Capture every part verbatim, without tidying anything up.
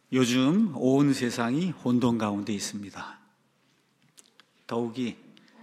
요즘 온 세상이 혼돈 가운데 있습니다. 더욱이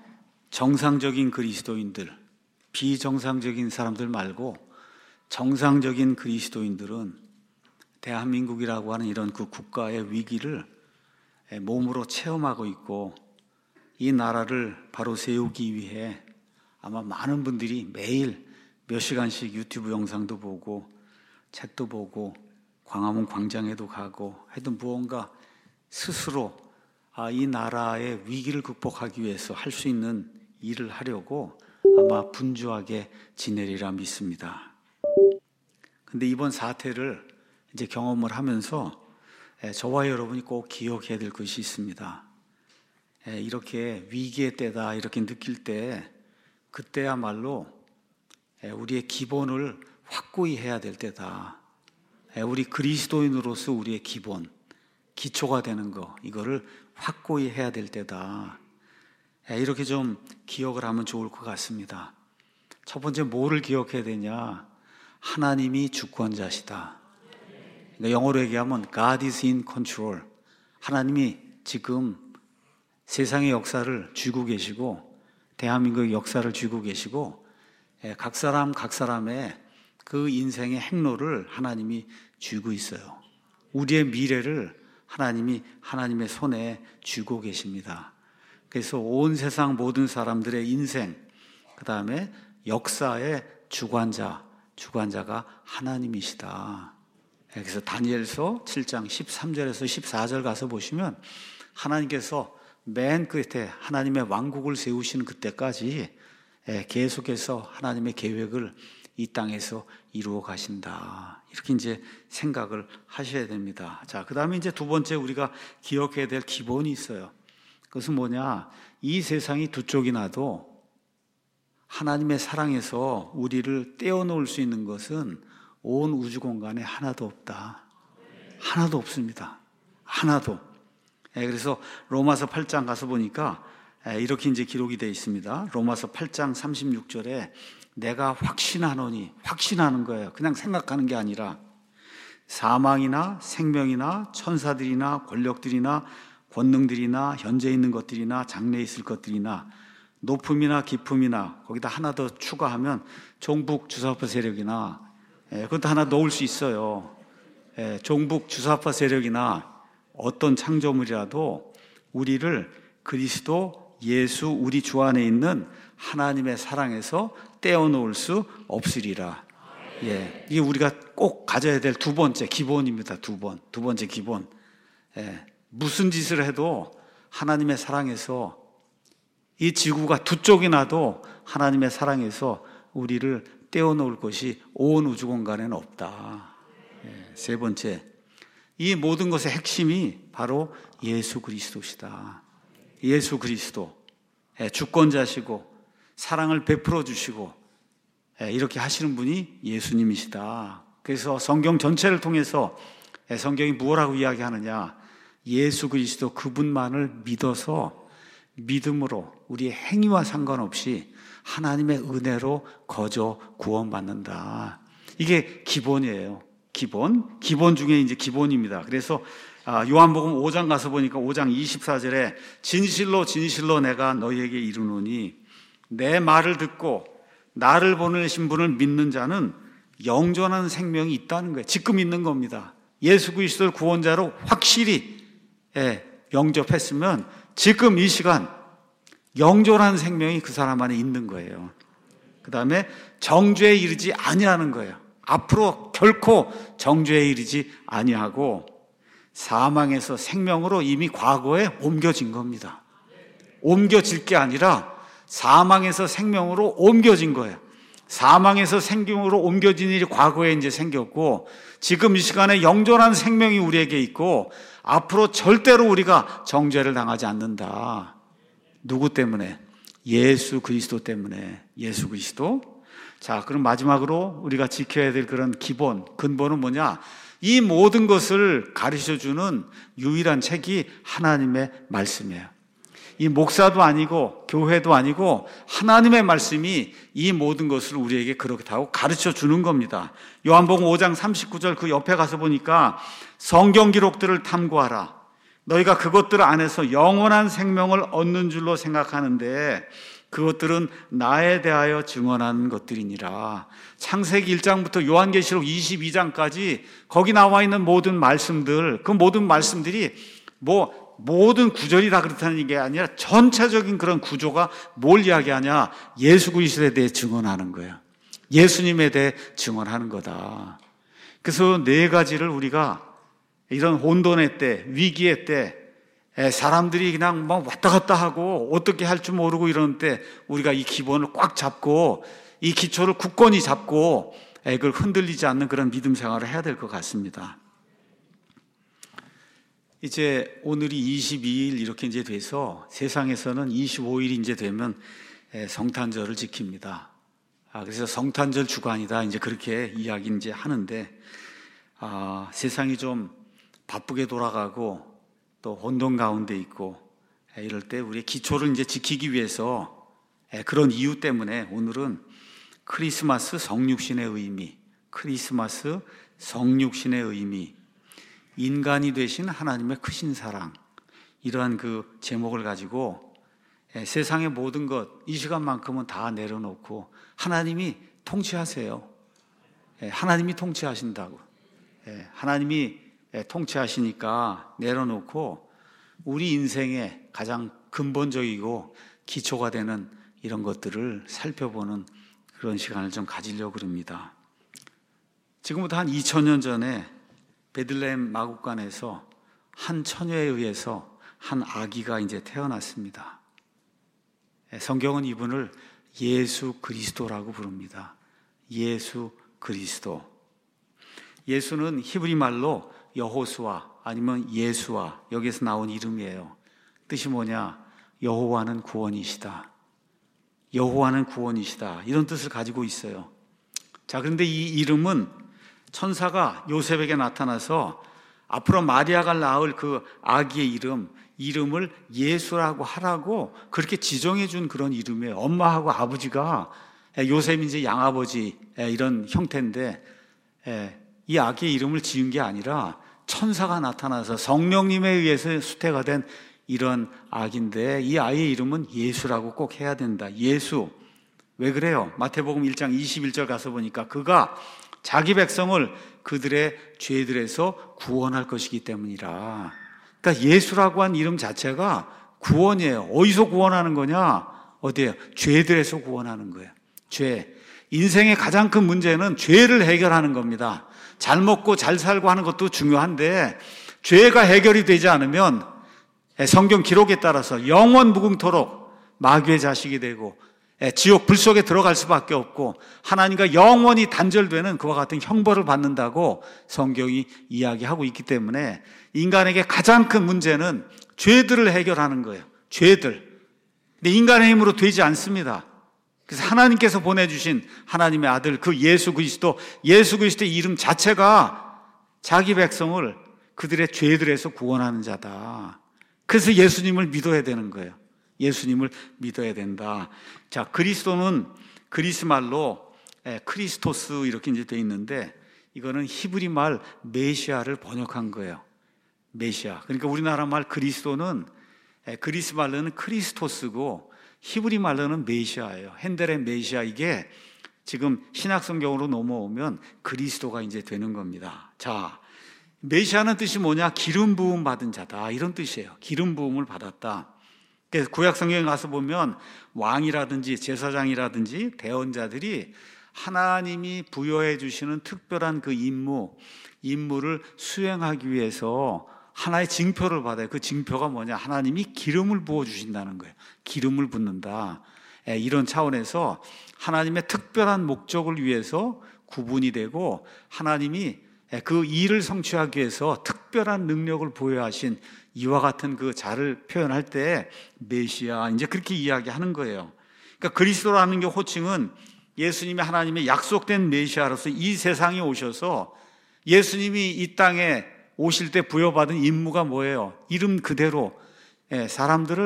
정상적인 그리스도인들, 비정상적인 사람들 말고 정상적인 그리스도인들은 대한민국이라고 하는 이런 그 국가의 위기를 몸으로 체험하고 있고, 이 나라를 바로 세우기 위해 아마 많은 분들이 매일 몇 시간씩 유튜브 영상도 보고 책도 보고 광화문 광장에도 가고 하여튼 무언가 스스로 아, 이 나라의 위기를 극복하기 위해서 할 수 있는 일을 하려고 아마 분주하게 지내리라 믿습니다. 근데 이번 사태를 이제 경험을 하면서 저와 여러분이 꼭 기억해야 될 것이 있습니다. 이렇게 위기의 때다 이렇게 느낄 때, 그때야말로 우리의 기본을 확고히 해야 될 때다. 우리 그리스도인으로서 우리의 기본, 기초가 되는 거, 이거를 확고히 해야 될 때다. 이렇게 좀 기억을 하면 좋을 것 같습니다. 첫 번째, 뭐를 기억해야 되냐? 하나님이 주권자시다. 그러니까 영어로 얘기하면 God is in control. 하나님이 지금 세상의 역사를 쥐고 계시고, 대한민국의 역사를 쥐고 계시고, 각 사람 각 사람의 그 인생의 행로를 하나님이 쥐고 있어요. 우리의 미래를 하나님이 하나님의 손에 쥐고 계십니다. 그래서 온 세상 모든 사람들의 인생, 그 다음에 역사의 주관자, 주관자가 하나님이시다. 그래서 다니엘서 칠 장 십삼 절에서 십사 절 가서 보시면 하나님께서 맨 끝에 하나님의 왕국을 세우시는 그때까지 계속해서 하나님의 계획을 이 땅에서 이루어 가신다. 이렇게 이제 생각을 하셔야 됩니다. 자, 그 다음에 이제 두 번째 우리가 기억해야 될 기본이 있어요. 그것은 뭐냐? 이 세상이 두 쪽이 나도 하나님의 사랑에서 우리를 떼어놓을 수 있는 것은 온 우주 공간에 하나도 없다. 하나도 없습니다. 하나도. 그래서 로마서 팔 장 가서 보니까 이렇게 이제 기록이 되어 있습니다. 로마서 팔 장 삼십육 절에 내가 확신하노니, 확신하는 거예요. 그냥 생각하는 게 아니라 사망이나 생명이나 천사들이나 권력들이나 권능들이나 현재 있는 것들이나 장래에 있을 것들이나 높음이나 깊음이나, 거기다 하나 더 추가하면 종북 주사파 세력이나, 예, 그것도 하나 넣을 수 있어요. 예, 종북 주사파 세력이나 어떤 창조물이라도 우리를 그리스도 예수 우리 주 안에 있는 하나님의 사랑에서 떼어놓을 수 없으리라. 예, 이게 우리가 꼭 가져야 될 두 번째 기본입니다. 두 번, 두 번째 기본. 예, 무슨 짓을 해도 하나님의 사랑에서, 이 지구가 두 쪽이 나도 하나님의 사랑에서 우리를 떼어놓을 것이 온 우주 공간에는 없다. 예, 세 번째, 이 모든 것의 핵심이 바로 예수 그리스도시다. 예수 그리스도, 예, 주권자시고 사랑을 베풀어 주시고, 예, 이렇게 하시는 분이 예수님이시다. 그래서 성경 전체를 통해서 예, 성경이 무엇라고 이야기하느냐? 예수 그리스도 그분만을 믿어서 믿음으로 우리의 행위와 상관없이 하나님의 은혜로 거저 구원받는다. 이게 기본이에요. 기본. 기본 중에 이제 기본입니다. 그래서 요한복음 오 장 가서 보니까 오 장 이십사 절에 진실로 진실로 내가 너희에게 이르노니 내 말을 듣고 나를 보내신 분을 믿는 자는 영존한 생명이 있다는 거예요. 지금 있는 겁니다. 예수 그리스도를 구원자로 확실히 예, 영접했으면 지금 이 시간 영존한 생명이 그 사람 안에 있는 거예요. 그 다음에 정죄에 이르지 아니하는 거예요. 앞으로 결코 정죄에 이르지 아니하고 사망에서 생명으로 이미 과거에 옮겨진 겁니다. 옮겨질 게 아니라 사망에서 생명으로 옮겨진 거예요. 사망에서 생명으로 옮겨진 일이 과거에 이제 생겼고, 지금 이 시간에 영존한 생명이 우리에게 있고, 앞으로 절대로 우리가 정죄를 당하지 않는다. 누구 때문에? 예수 그리스도 때문에. 예수 그리스도. 자, 그럼 마지막으로 우리가 지켜야 될 그런 기본, 근본은 뭐냐? 이 모든 것을 가르쳐주는 유일한 책이 하나님의 말씀이에요. 이 목사도 아니고 교회도 아니고 하나님의 말씀이 이 모든 것을 우리에게 그렇다고 가르쳐 주는 겁니다. 요한복음 오 장 삼십구 절 그 옆에 가서 보니까 성경 기록들을 탐구하라. 너희가 그것들 안에서 영원한 생명을 얻는 줄로 생각하는데 그것들은 나에 대하여 증언하는 것들이니라. 창세기 일 장부터 요한계시록 이십이 장까지 거기 나와 있는 모든 말씀들, 그 모든 말씀들이 뭐 모든 구절이 다 그렇다는 게 아니라 전체적인 그런 구조가 뭘 이야기하냐? 예수 그리스도에 대해 증언하는 거예요. 예수님에 대해 증언하는 거다. 그래서 네 가지를 우리가 이런 혼돈의 때, 위기의 때, 사람들이 그냥 막 왔다 갔다 하고 어떻게 할 줄 모르고 이러는 때 우리가 이 기본을 꽉 잡고 이 기초를 굳건히 잡고 그걸 흔들리지 않는 그런 믿음 생활을 해야 될 것 같습니다. 이제 오늘이 이십이 일 이렇게 이제 돼서 세상에서는 이십오 일이 이제 되면 성탄절을 지킵니다. 아, 그래서 성탄절 주간이다 이제 그렇게 이야기 이제 하는데 아, 세상이 좀 바쁘게 돌아가고 또 혼돈 가운데 있고 이럴 때 우리의 기초를 이제 지키기 위해서 그런 이유 때문에 오늘은 크리스마스 성육신의 의미, 크리스마스 성육신의 의미, 인간이 되신 하나님의 크신 사랑, 이러한 그 제목을 가지고 세상의 모든 것, 이 시간만큼은 다 내려놓고 하나님이 통치하세요. 하나님이 통치하신다고. 하나님이 통치하시니까 내려놓고 우리 인생의 가장 근본적이고 기초가 되는 이런 것들을 살펴보는 그런 시간을 좀 가지려고 그럽니다. 지금부터 한 이천 년 전에 베들레헴 마국간에서 한 처녀에 의해서 한 아기가 이제 태어났습니다. 성경은 이분을 예수 그리스도라고 부릅니다. 예수 그리스도. 예수는 히브리 말로 여호수아 아니면 예수아, 여기에서 나온 이름이에요. 뜻이 뭐냐? 여호와는 구원이시다. 여호와는 구원이시다. 이런 뜻을 가지고 있어요. 자, 그런데 이 이름은 천사가 요셉에게 나타나서 앞으로 마리아가 낳을 그 아기의 이름, 이름을 예수라고 하라고 그렇게 지정해 준 그런 이름이에요. 엄마하고 아버지가 요셉이 이제 양아버지 이런 형태인데 이 아기의 이름을 지은 게 아니라 천사가 나타나서 성령님에 의해서 수태가 된 이런 아기인데 이 아이의 이름은 예수라고 꼭 해야 된다. 예수. 왜 그래요? 마태복음 일 장 이십일 절 가서 보니까 그가 자기 백성을 그들의 죄들에서 구원할 것이기 때문이라. 그러니까 예수라고 한 이름 자체가 구원이에요. 어디서 구원하는 거냐? 어디에요? 죄들에서 구원하는 거예요. 죄. 인생의 가장 큰 문제는 죄를 해결하는 겁니다. 잘 먹고 잘 살고 하는 것도 중요한데 죄가 해결이 되지 않으면 성경 기록에 따라서 영원 무궁토록 마귀의 자식이 되고 지옥 불 속에 들어갈 수밖에 없고 하나님과 영원히 단절되는 그와 같은 형벌을 받는다고 성경이 이야기하고 있기 때문에 인간에게 가장 큰 문제는 죄들을 해결하는 거예요. 죄들. 근데 인간의 힘으로 되지 않습니다. 그래서 하나님께서 보내주신 하나님의 아들 그 예수 그리스도, 예수 그리스도의 이름 자체가 자기 백성을 그들의 죄들에서 구원하는 자다. 그래서 예수님을 믿어야 되는 거예요. 예수님을 믿어야 된다. 자, 그리스도는 그리스 말로 크리스토스 이렇게 이제 돼 있는데 이거는 히브리 말 메시아를 번역한 거예요. 메시아. 그러니까 우리나라 말 그리스도는 그리스 말로는 크리스토스고 히브리 말로는 메시아예요. 핸델의 메시아. 이게 지금 신약 성경으로 넘어오면 그리스도가 이제 되는 겁니다. 자, 메시아는 뜻이 뭐냐? 기름 부음 받은 자다. 이런 뜻이에요. 기름 부음을 받았다. 그래서 구약 성경에 가서 보면 왕이라든지 제사장이라든지 대언자들이 하나님이 부여해 주시는 특별한 그 임무, 임무를 수행하기 위해서 하나의 징표를 받아요. 그 징표가 뭐냐? 하나님이 기름을 부어 주신다는 거예요. 기름을 붓는다. 이런 차원에서 하나님의 특별한 목적을 위해서 구분이 되고 하나님이 그 일을 성취하기 위해서 특별한 능력을 부여하신 이와 같은 그 자를 표현할 때 메시아 이제 그렇게 이야기하는 거예요. 그러니까 그리스도라는 게 호칭은 예수님이 하나님의 약속된 메시아로서 이 세상에 오셔서 예수님이 이 땅에 오실 때 부여받은 임무가 뭐예요? 이름 그대로 사람들을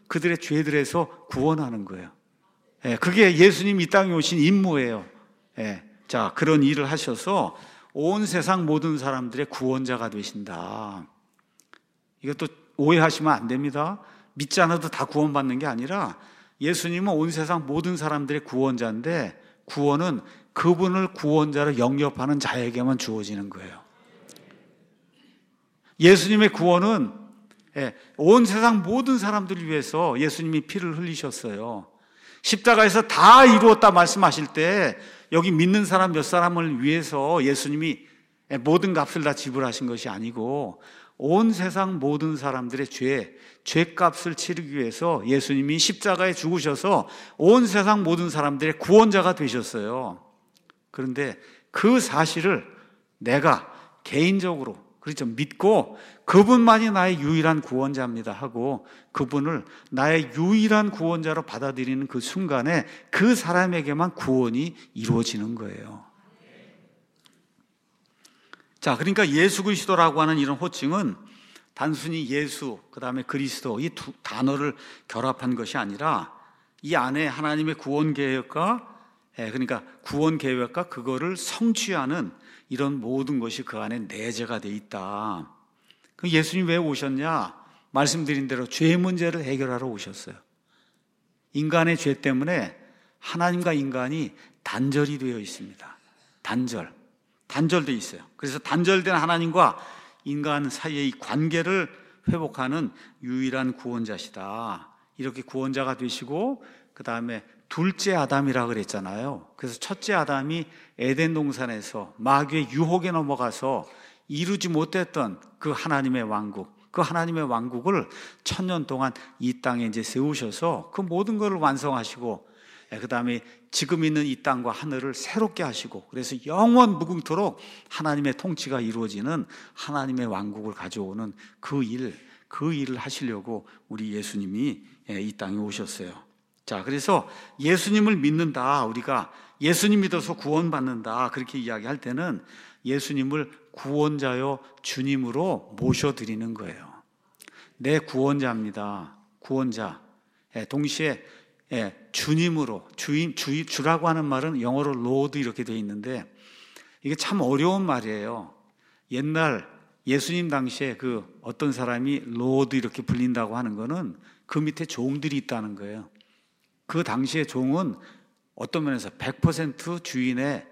그들의 죄들에서 구원하는 거예요. 예, 그게 예수님 이 땅에 오신 임무예요. 예, 자, 그런 일을 하셔서 온 세상 모든 사람들의 구원자가 되신다. 이것도 오해하시면 안 됩니다. 믿지 않아도 다 구원받는 게 아니라 예수님은 온 세상 모든 사람들의 구원자인데 구원은 그분을 구원자로 영접하는 자에게만 주어지는 거예요. 예수님의 구원은 온 세상 모든 사람들을 위해서 예수님이 피를 흘리셨어요. 십자가에서 다 이루었다 말씀하실 때 여기 믿는 사람 몇 사람을 위해서 예수님이 모든 값을 다 지불하신 것이 아니고 온 세상 모든 사람들의 죄, 죄값을 치르기 위해서 예수님이 십자가에 죽으셔서 온 세상 모든 사람들의 구원자가 되셨어요. 그런데 그 사실을 내가 개인적으로 그렇죠 믿고 그분만이 나의 유일한 구원자입니다 하고 그분을 나의 유일한 구원자로 받아들이는 그 순간에 그 사람에게만 구원이 이루어지는 거예요. 자, 그러니까 예수 그리스도라고 하는 이런 호칭은 단순히 예수, 그 다음에 그리스도 이 두 단어를 결합한 것이 아니라 이 안에 하나님의 구원 계획과 그러니까 구원 계획과 그거를 성취하는 이런 모든 것이 그 안에 내재가 돼 있다. 그 예수님 왜 오셨냐? 말씀드린 대로 죄 문제를 해결하러 오셨어요. 인간의 죄 때문에 하나님과 인간이 단절이 되어 있습니다. 단절. 단절되어 있어요. 그래서 단절된 하나님과 인간 사이의 이 관계를 회복하는 유일한 구원자시다. 이렇게 구원자가 되시고 그 다음에 둘째 아담이라 그랬잖아요. 그래서 첫째 아담이 에덴 동산에서 마귀의 유혹에 넘어가서 이루지 못했던 그 하나님의 왕국, 그 하나님의 왕국을 천년 동안 이 땅에 이제 세우셔서 그 모든 것을 완성하시고 그 다음에 지금 있는 이 땅과 하늘을 새롭게 하시고 그래서 영원 무궁토록 하나님의 통치가 이루어지는 하나님의 왕국을 가져오는 그 일, 그 일을 하시려고 우리 예수님이 이 땅에 오셨어요. 자, 그래서 예수님을 믿는다, 우리가 예수님 믿어서 구원받는다 그렇게 이야기할 때는 예수님을 구원자요 주님으로 모셔드리는 거예요. 내 구원자입니다. 구원자. 동시에 주님으로, 주인, 주, 주라고 하는 말은 영어로 로드 이렇게 되어 있는데 이게 참 어려운 말이에요. 옛날 예수님 당시에 그 어떤 사람이 로드 이렇게 불린다고 하는 거는 그 밑에 종들이 있다는 거예요. 그 당시의 종은 어떤 면에서 백 퍼센트 주인의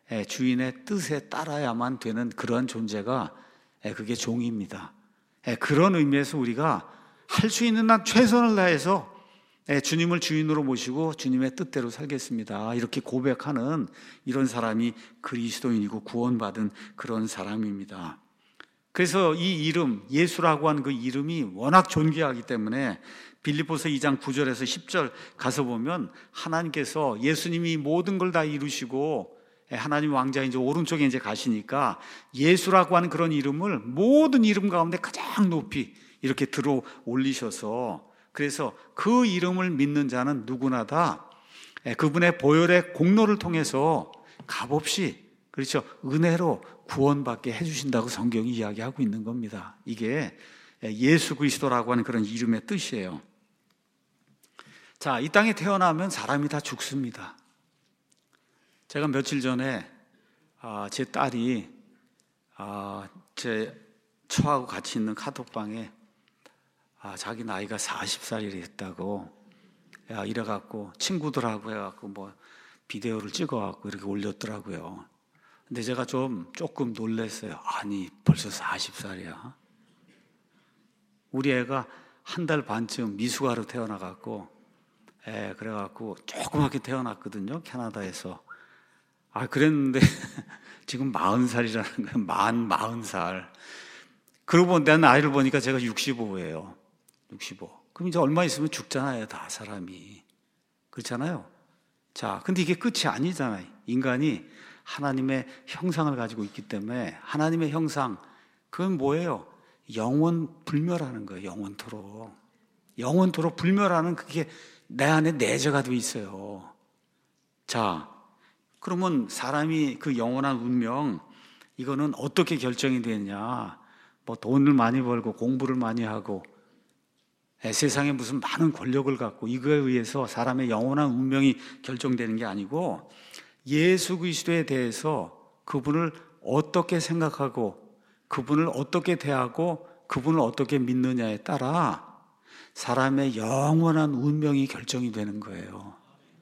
주인의 뜻에 따라야만 되는 그런 존재가 그게 종입니다. 그런 의미에서 우리가 할 수 있는 한 최선을 다해서 주님을 주인으로 모시고 주님의 뜻대로 살겠습니다. 이렇게 고백하는 이런 사람이 그리스도인이고 구원받은 그런 사람입니다. 그래서 이 이름, 예수라고 하는 그 이름이 워낙 존귀하기 때문에 빌립보서 이 장 구 절에서 십 절 가서 보면 하나님께서 예수님이 모든 걸 다 이루시고 하나님 왕자 이제 오른쪽에 이제 가시니까 예수라고 하는 그런 이름을 모든 이름 가운데 가장 높이 이렇게 들어 올리셔서 그래서 그 이름을 믿는 자는 누구나 다 그분의 보혈의 공로를 통해서 값없이 그렇죠 은혜로 구원받게 해주신다고 성경이 이야기하고 있는 겁니다. 이게 예수 그리스도라고 하는 그런 이름의 뜻이에요. 자, 이 땅에 태어나면 사람이 다 죽습니다. 제가 며칠 전에 아, 제 딸이 아, 제 처하고 같이 있는 카톡방에 아, 자기 나이가 마흔 살이 됐다고 야, 이래갖고 친구들하고 해갖고 뭐 비디오를 찍어갖고 이렇게 올렸더라고요. 근데 제가 좀 조금 놀랐어요. 아니 벌써 마흔 살이야. 우리 애가 한 달 반쯤 미숙아로 태어나갖고 에, 그래갖고 조그맣게 태어났거든요. 캐나다에서. 아, 그랬는데 지금 마흔 살이라는 거예요. 만 마흔 살. 그러고 내 나이를 보니까 제가 육십오예요. 육십오. 그럼 이제 얼마 있으면 죽잖아요, 다 사람이. 그렇잖아요. 자, 근데 이게 끝이 아니잖아요. 인간이 하나님의 형상을 가지고 있기 때문에 하나님의 형상, 그건 뭐예요? 영원 불멸하는 거예요. 영원토록. 영원토록 불멸하는 그게 내 안에 내재가 돼 있어요. 자, 그러면 사람이 그 영원한 운명, 이거는 어떻게 결정이 되느냐? 뭐 돈을 많이 벌고 공부를 많이 하고 세상에 무슨 많은 권력을 갖고 이거에 의해서 사람의 영원한 운명이 결정되는 게 아니고 예수 그리스도에 대해서 그분을 어떻게 생각하고 그분을 어떻게 대하고 그분을 어떻게 믿느냐에 따라 사람의 영원한 운명이 결정이 되는 거예요.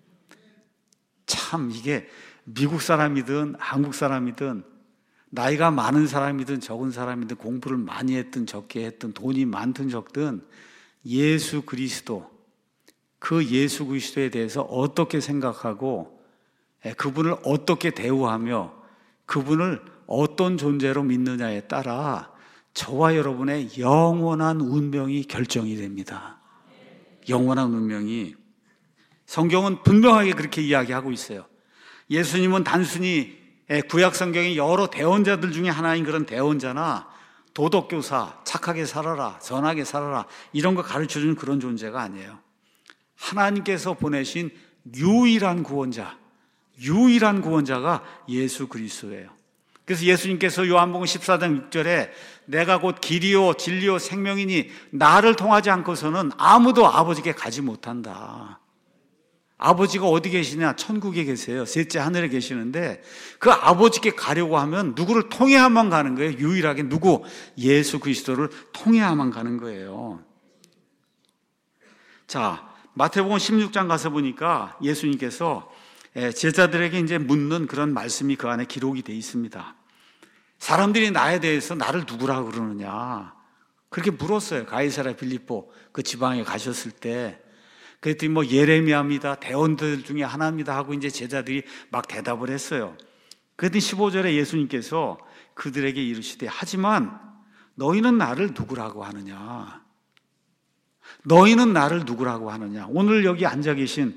참 이게 미국 사람이든 한국 사람이든 나이가 많은 사람이든 적은 사람이든 공부를 많이 했든 적게 했든 돈이 많든 적든 예수 그리스도, 그 예수 그리스도에 대해서 어떻게 생각하고 그분을 어떻게 대우하며 그분을 어떤 존재로 믿느냐에 따라 저와 여러분의 영원한 운명이 결정이 됩니다. 영원한 운명이. 성경은 분명하게 그렇게 이야기하고 있어요. 예수님은 단순히 구약 성경의 여러 대언자들 중에 하나인 그런 대언자나 도덕교사, 착하게 살아라, 선하게 살아라 이런 거 가르쳐주는 그런 존재가 아니에요. 하나님께서 보내신 유일한 구원자, 유일한 구원자가 예수 그리스도예요. 그래서 예수님께서 요한복음 십사 장 육 절에 내가 곧 길이요 진리요 생명이니 나를 통하지 않고서는 아무도 아버지께 가지 못한다. 아버지가 어디 계시냐? 천국에 계세요. 셋째 하늘에 계시는데 그 아버지께 가려고 하면 누구를 통해야만 가는 거예요. 유일하게 누구? 예수 그리스도를 통해야만 가는 거예요. 자, 마태복음 십육 장 가서 보니까 예수님께서 제자들에게 이제 묻는 그런 말씀이 그 안에 기록이 되어 있습니다. 사람들이 나에 대해서 나를 누구라고 그러느냐? 그렇게 물었어요. 가이사랴 빌립보 그 지방에 가셨을 때. 그랬더니 뭐 예레미야입니다. 대언들 중에 하나입니다 하고 이제 제자들이 막 대답을 했어요. 그랬더니 십오 절에 예수님께서 그들에게 이르시되 하지만 너희는 나를 누구라고 하느냐? 너희는 나를 누구라고 하느냐? 오늘 여기 앉아 계신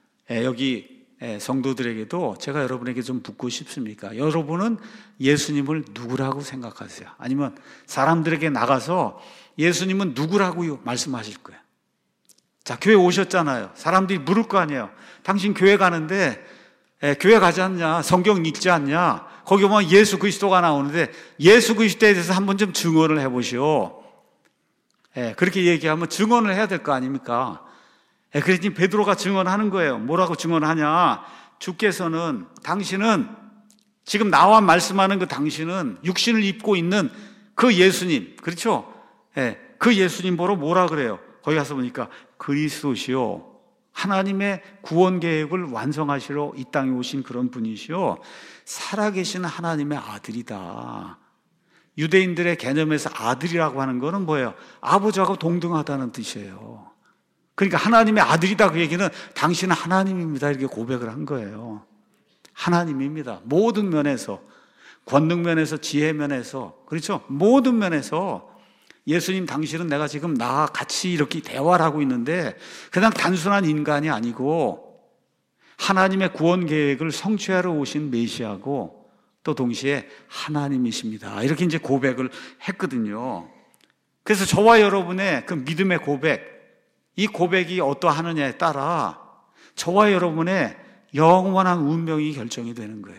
여기 성도들에게도 제가 여러분에게 좀 묻고 싶습니까? 여러분은 예수님을 누구라고 생각하세요? 아니면 사람들에게 나가서 예수님은 누구라고 말씀하실 거예요? 자, 교회 오셨잖아요. 사람들이 물을 거 아니에요. 당신 교회 가는데 에, 교회 가지 않냐? 성경 읽지 않냐? 거기 보면 예수 그리스도가 나오는데 예수 그리스도에 대해서 한번 좀 증언을 해보시오. 에, 그렇게 얘기하면 증언을 해야 될 거 아닙니까? 에, 그랬더니 베드로가 증언하는 거예요. 뭐라고 증언하냐? 주께서는, 당신은, 지금 나와 말씀하는 그 당신은 육신을 입고 있는 그 예수님, 그렇죠? 에, 그 예수님 보러 뭐라 그래요? 거기 가서 보니까 그리스도시요, 하나님의 구원 계획을 완성하시러 이 땅에 오신 그런 분이시요, 살아계신 하나님의 아들이다. 유대인들의 개념에서 아들이라고 하는 거는 뭐예요? 아버지하고 동등하다는 뜻이에요. 그러니까 하나님의 아들이다 그 얘기는 당신은 하나님입니다 이렇게 고백을 한 거예요. 하나님입니다. 모든 면에서, 권능 면에서, 지혜 면에서, 그렇죠? 모든 면에서 예수님 당신은 내가 지금 나와 같이 이렇게 대화를 하고 있는데 그냥 단순한 인간이 아니고 하나님의 구원 계획을 성취하러 오신 메시아고 또 동시에 하나님이십니다. 이렇게 이제 고백을 했거든요. 그래서 저와 여러분의 그 믿음의 고백, 이 고백이 어떠하느냐에 따라 저와 여러분의 영원한 운명이 결정이 되는 거예요.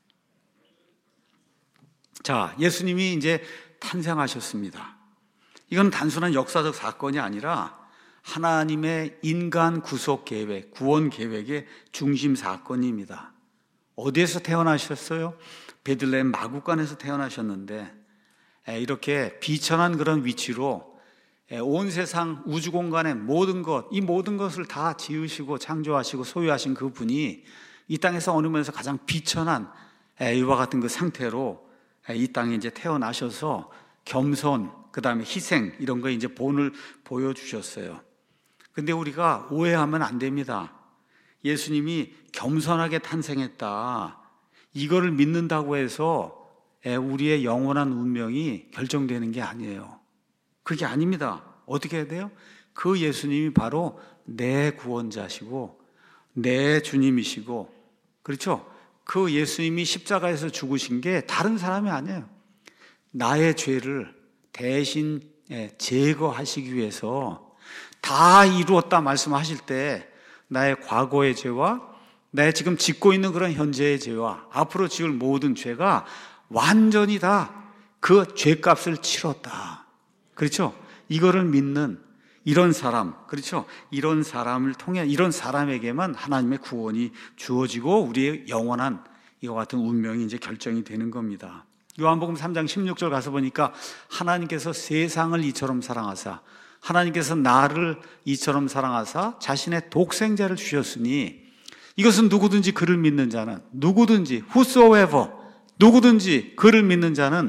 자, 예수님이 이제 탄생하셨습니다. 이건 단순한 역사적 사건이 아니라 하나님의 인간 구속 계획, 구원 계획의 중심 사건입니다. 어디에서 태어나셨어요? 베들레헴 마구간에서 태어나셨는데 이렇게 비천한 그런 위치로 온 세상 우주 공간의 모든 것, 이 모든 것을 다 지으시고 창조하시고 소유하신 그 분이 이 땅에서 어느 면에서 가장 비천한 이와 같은 그 상태로 이 땅에 이제 태어나셔서 겸손, 그 다음에 희생 이런 거 이제 본을 보여주셨어요. 근데 우리가 오해하면 안 됩니다. 예수님이 겸손하게 탄생했다, 이거를 믿는다고 해서 우리의 영원한 운명이 결정되는 게 아니에요. 그게 아닙니다. 어떻게 해야 돼요? 그 예수님이 바로 내 구원자시고 내 주님이시고, 그렇죠? 그 예수님이 십자가에서 죽으신 게 다른 사람이 아니에요. 나의 죄를 대신 제거하시기 위해서 다 이루었다 말씀하실 때 나의 과거의 죄와 나의 지금 짓고 있는 그런 현재의 죄와 앞으로 지을 모든 죄가 완전히 다 그 죄값을 치렀다. 그렇죠? 이거를 믿는, 이런 사람, 그렇죠? 이런 사람을 통해 이런 사람에게만 하나님의 구원이 주어지고 우리의 영원한 이와 같은 운명이 이제 결정이 되는 겁니다. 요한복음 삼 장 십육 절 가서 보니까 하나님께서 세상을 이처럼 사랑하사 하나님께서 나를 이처럼 사랑하사 자신의 독생자를 주셨으니 이것은 누구든지 그를 믿는 자는 누구든지 whosoever 누구든지 그를 믿는 자는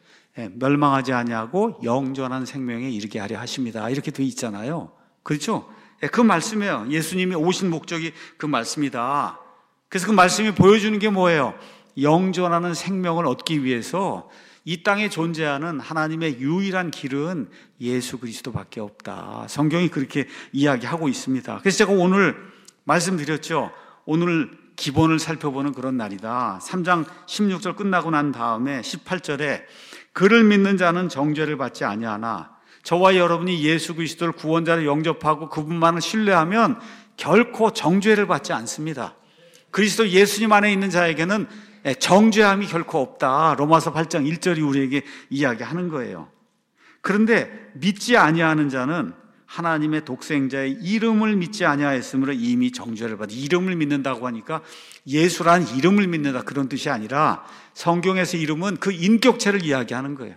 멸망하지 아니하고 영존한 생명에 이르게 하려 하십니다. 이렇게 되어 있잖아요. 그렇죠? 그 말씀이에요. 예수님이 오신 목적이 그 말씀이다. 그래서 그 말씀이 보여주는 게 뭐예요? 영존하는 생명을 얻기 위해서 이 땅에 존재하는 하나님의 유일한 길은 예수 그리스도밖에 없다. 성경이 그렇게 이야기하고 있습니다. 그래서 제가 오늘 말씀드렸죠. 오늘 기본을 살펴보는 그런 날이다. 삼 장 십육 절 끝나고 난 다음에 십팔 절에 그를 믿는 자는 정죄를 받지 아니하나 저와 여러분이 예수 그리스도를 구원자로 영접하고 그분만을 신뢰하면 결코 정죄를 받지 않습니다. 그리스도 예수님 안에 있는 자에게는 정죄함이 결코 없다. 로마서 팔 장 일 절이 우리에게 이야기하는 거예요. 그런데 믿지 아니하는 자는 하나님의 독생자의 이름을 믿지 아니하였으므로 이미 정죄를 받아. 이름을 믿는다고 하니까 예수란 이름을 믿는다 그런 뜻이 아니라 성경에서 이름은 그 인격체를 이야기하는 거예요.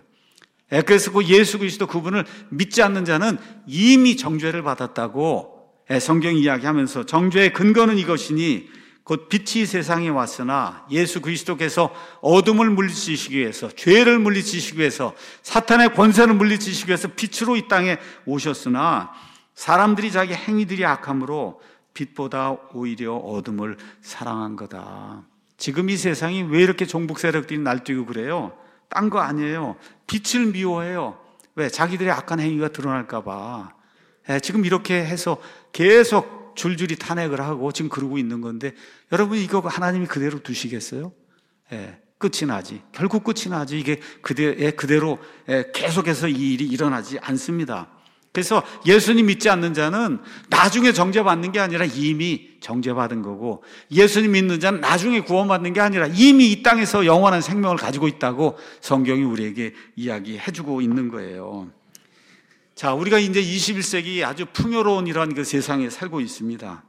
그래서 그 예수 그리스도 그분을 믿지 않는 자는 이미 정죄를 받았다고 성경이 이야기하면서 정죄의 근거는 이것이니 곧 빛이 세상에 왔으나 예수 그리스도께서 어둠을 물리치시기 위해서 죄를 물리치시기 위해서 사탄의 권세를 물리치시기 위해서 빛으로 이 땅에 오셨으나 사람들이 자기 행위들이 악함으로 빛보다 오히려 어둠을 사랑한 거다. 지금 이 세상이 왜 이렇게 종북 세력들이 날뛰고 그래요? 딴 거 아니에요. 빛을 미워해요. 왜? 자기들의 악한 행위가 드러날까 봐. 지금 이렇게 해서 계속 줄줄이 탄핵을 하고 지금 그러고 있는 건데 여러분 이거 하나님이 그대로 두시겠어요? 예, 끝이 나지. 결국 끝이 나지. 이게 그대, 그대로 계속해서 이 일이 일어나지 않습니다. 그래서 예수님 믿지 않는 자는 나중에 정죄받는 게 아니라 이미 정죄받은 거고 예수님 믿는 자는 나중에 구원받는 게 아니라 이미 이 땅에서 영원한 생명을 가지고 있다고 성경이 우리에게 이야기해주고 있는 거예요. 자, 우리가 이제 이십일 세기 아주 풍요로운 이러한 그 세상에 살고 있습니다.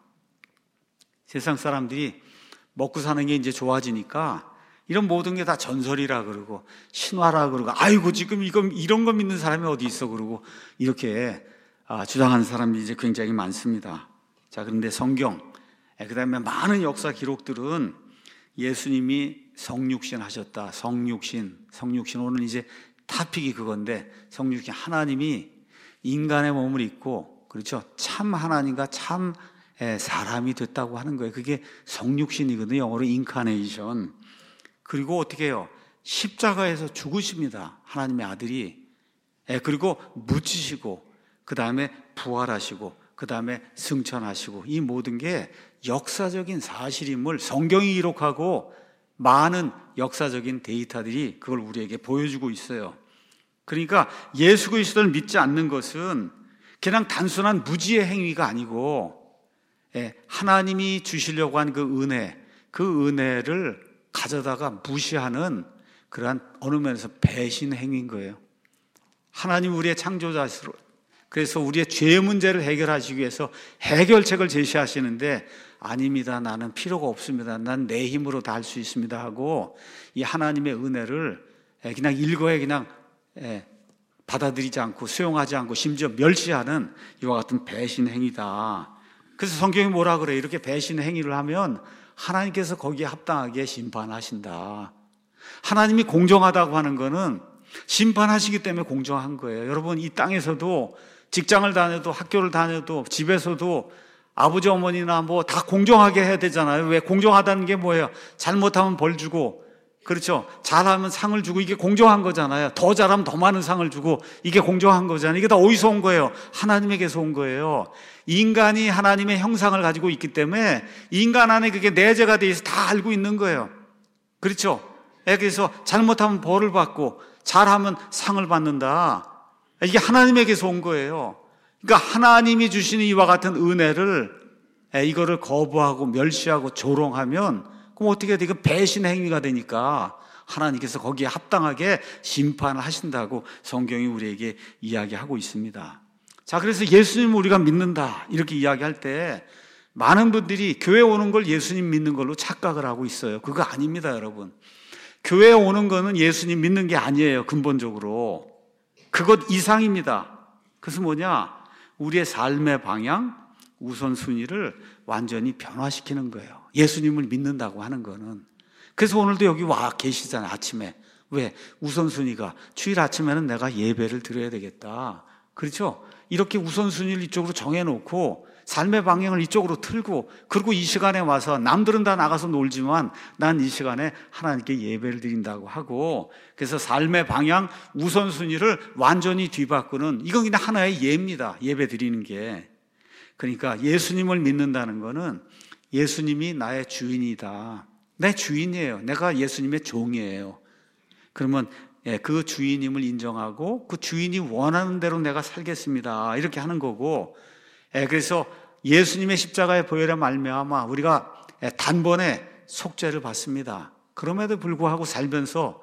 세상 사람들이 먹고 사는 게 이제 좋아지니까 이런 모든 게 다 전설이라 그러고 신화라 그러고 아이고 지금 이거 이런 거 믿는 사람이 어디 있어 그러고 이렇게 주장하는 사람들이 이제 굉장히 많습니다. 자, 그런데 성경, 그다음에 많은 역사 기록들은 예수님이 성육신 하셨다. 성육신, 성육신 오늘 이제 타픽이 그건데 성육신 하나님이 인간의 몸을 입고 그렇죠. 참 하나님과 참 사람이 됐다고 하는 거예요. 그게 성육신이거든요. 영어로 인카네이션. 그리고 어떻게 해요? 십자가에서 죽으십니다. 하나님의 아들이. 그리고 묻히시고 그 다음에 부활하시고 그 다음에 승천하시고 이 모든 게 역사적인 사실임을 성경이 기록하고 많은 역사적인 데이터들이 그걸 우리에게 보여주고 있어요. 그러니까 예수 그리스도를 믿지 않는 것은 그냥 단순한 무지의 행위가 아니고 하나님이 주시려고 한 그 은혜, 그 은혜를 가져다가 무시하는 그러한 어느 면에서 배신 행위인 거예요. 하나님 우리의 창조자시로 그래서 우리의 죄 문제를 해결하시기 위해서 해결책을 제시하시는데 아닙니다. 나는 필요가 없습니다. 난 내 힘으로 다 할 수 있습니다 하고 이 하나님의 은혜를 그냥 일거에 그냥 받아들이지 않고 수용하지 않고 심지어 멸시하는 이와 같은 배신 행위다. 그래서 성경이 뭐라 그래요? 이렇게 배신 행위를 하면 하나님께서 거기에 합당하게 심판하신다. 하나님이 공정하다고 하는 거는 심판하시기 때문에 공정한 거예요. 여러분 이 땅에서도 직장을 다녀도 학교를 다녀도 집에서도 아버지 어머니나 뭐 다 공정하게 해야 되잖아요. 왜? 공정하다는 게 뭐예요? 잘못하면 벌 주고 그렇죠. 잘하면 상을 주고 이게 공정한 거잖아요. 더 잘하면 더 많은 상을 주고 이게 공정한 거잖아요. 이게 다 어디서 온 거예요? 하나님에게서 온 거예요. 인간이 하나님의 형상을 가지고 있기 때문에 인간 안에 그게 내재가 돼 있어 다 알고 있는 거예요. 그렇죠. 그래서 잘못하면 벌을 받고 잘하면 상을 받는다. 이게 하나님에게서 온 거예요. 그러니까 하나님이 주시는 이와 같은 은혜를 이거를 거부하고 멸시하고 조롱하면 그럼 어떻게 돼? 이거 배신 행위가 되니까 하나님께서 거기에 합당하게 심판을 하신다고 성경이 우리에게 이야기하고 있습니다. 자, 그래서 예수님을 우리가 믿는다 이렇게 이야기할 때 많은 분들이 교회 오는 걸 예수님 믿는 걸로 착각을 하고 있어요. 그거 아닙니다, 여러분. 교회 오는 거는 예수님 믿는 게 아니에요, 근본적으로. 그것 이상입니다. 그래서 뭐냐? 우리의 삶의 방향, 우선순위를 완전히 변화시키는 거예요. 예수님을 믿는다고 하는 거는. 그래서 오늘도 여기 와 계시잖아요, 아침에. 왜? 우선순위가 주일 아침에는 내가 예배를 드려야 되겠다. 그렇죠? 이렇게 우선순위를 이쪽으로 정해놓고 삶의 방향을 이쪽으로 틀고, 그리고 이 시간에 와서 남들은 다 나가서 놀지만 난 이 시간에 하나님께 예배를 드린다고 하고, 그래서 삶의 방향 우선순위를 완전히 뒤바꾸는, 이건 그냥 하나의 예입니다. 예배 드리는 게. 그러니까 예수님을 믿는다는 거는 예수님이 나의 주인이다, 내 주인이에요, 내가 예수님의 종이에요. 그러면 그 주인임을 인정하고 그 주인이 원하는 대로 내가 살겠습니다, 이렇게 하는 거고, 그래서 예수님의 십자가의 보혈에 말미암아 우리가 단번에 속죄를 받습니다. 그럼에도 불구하고 살면서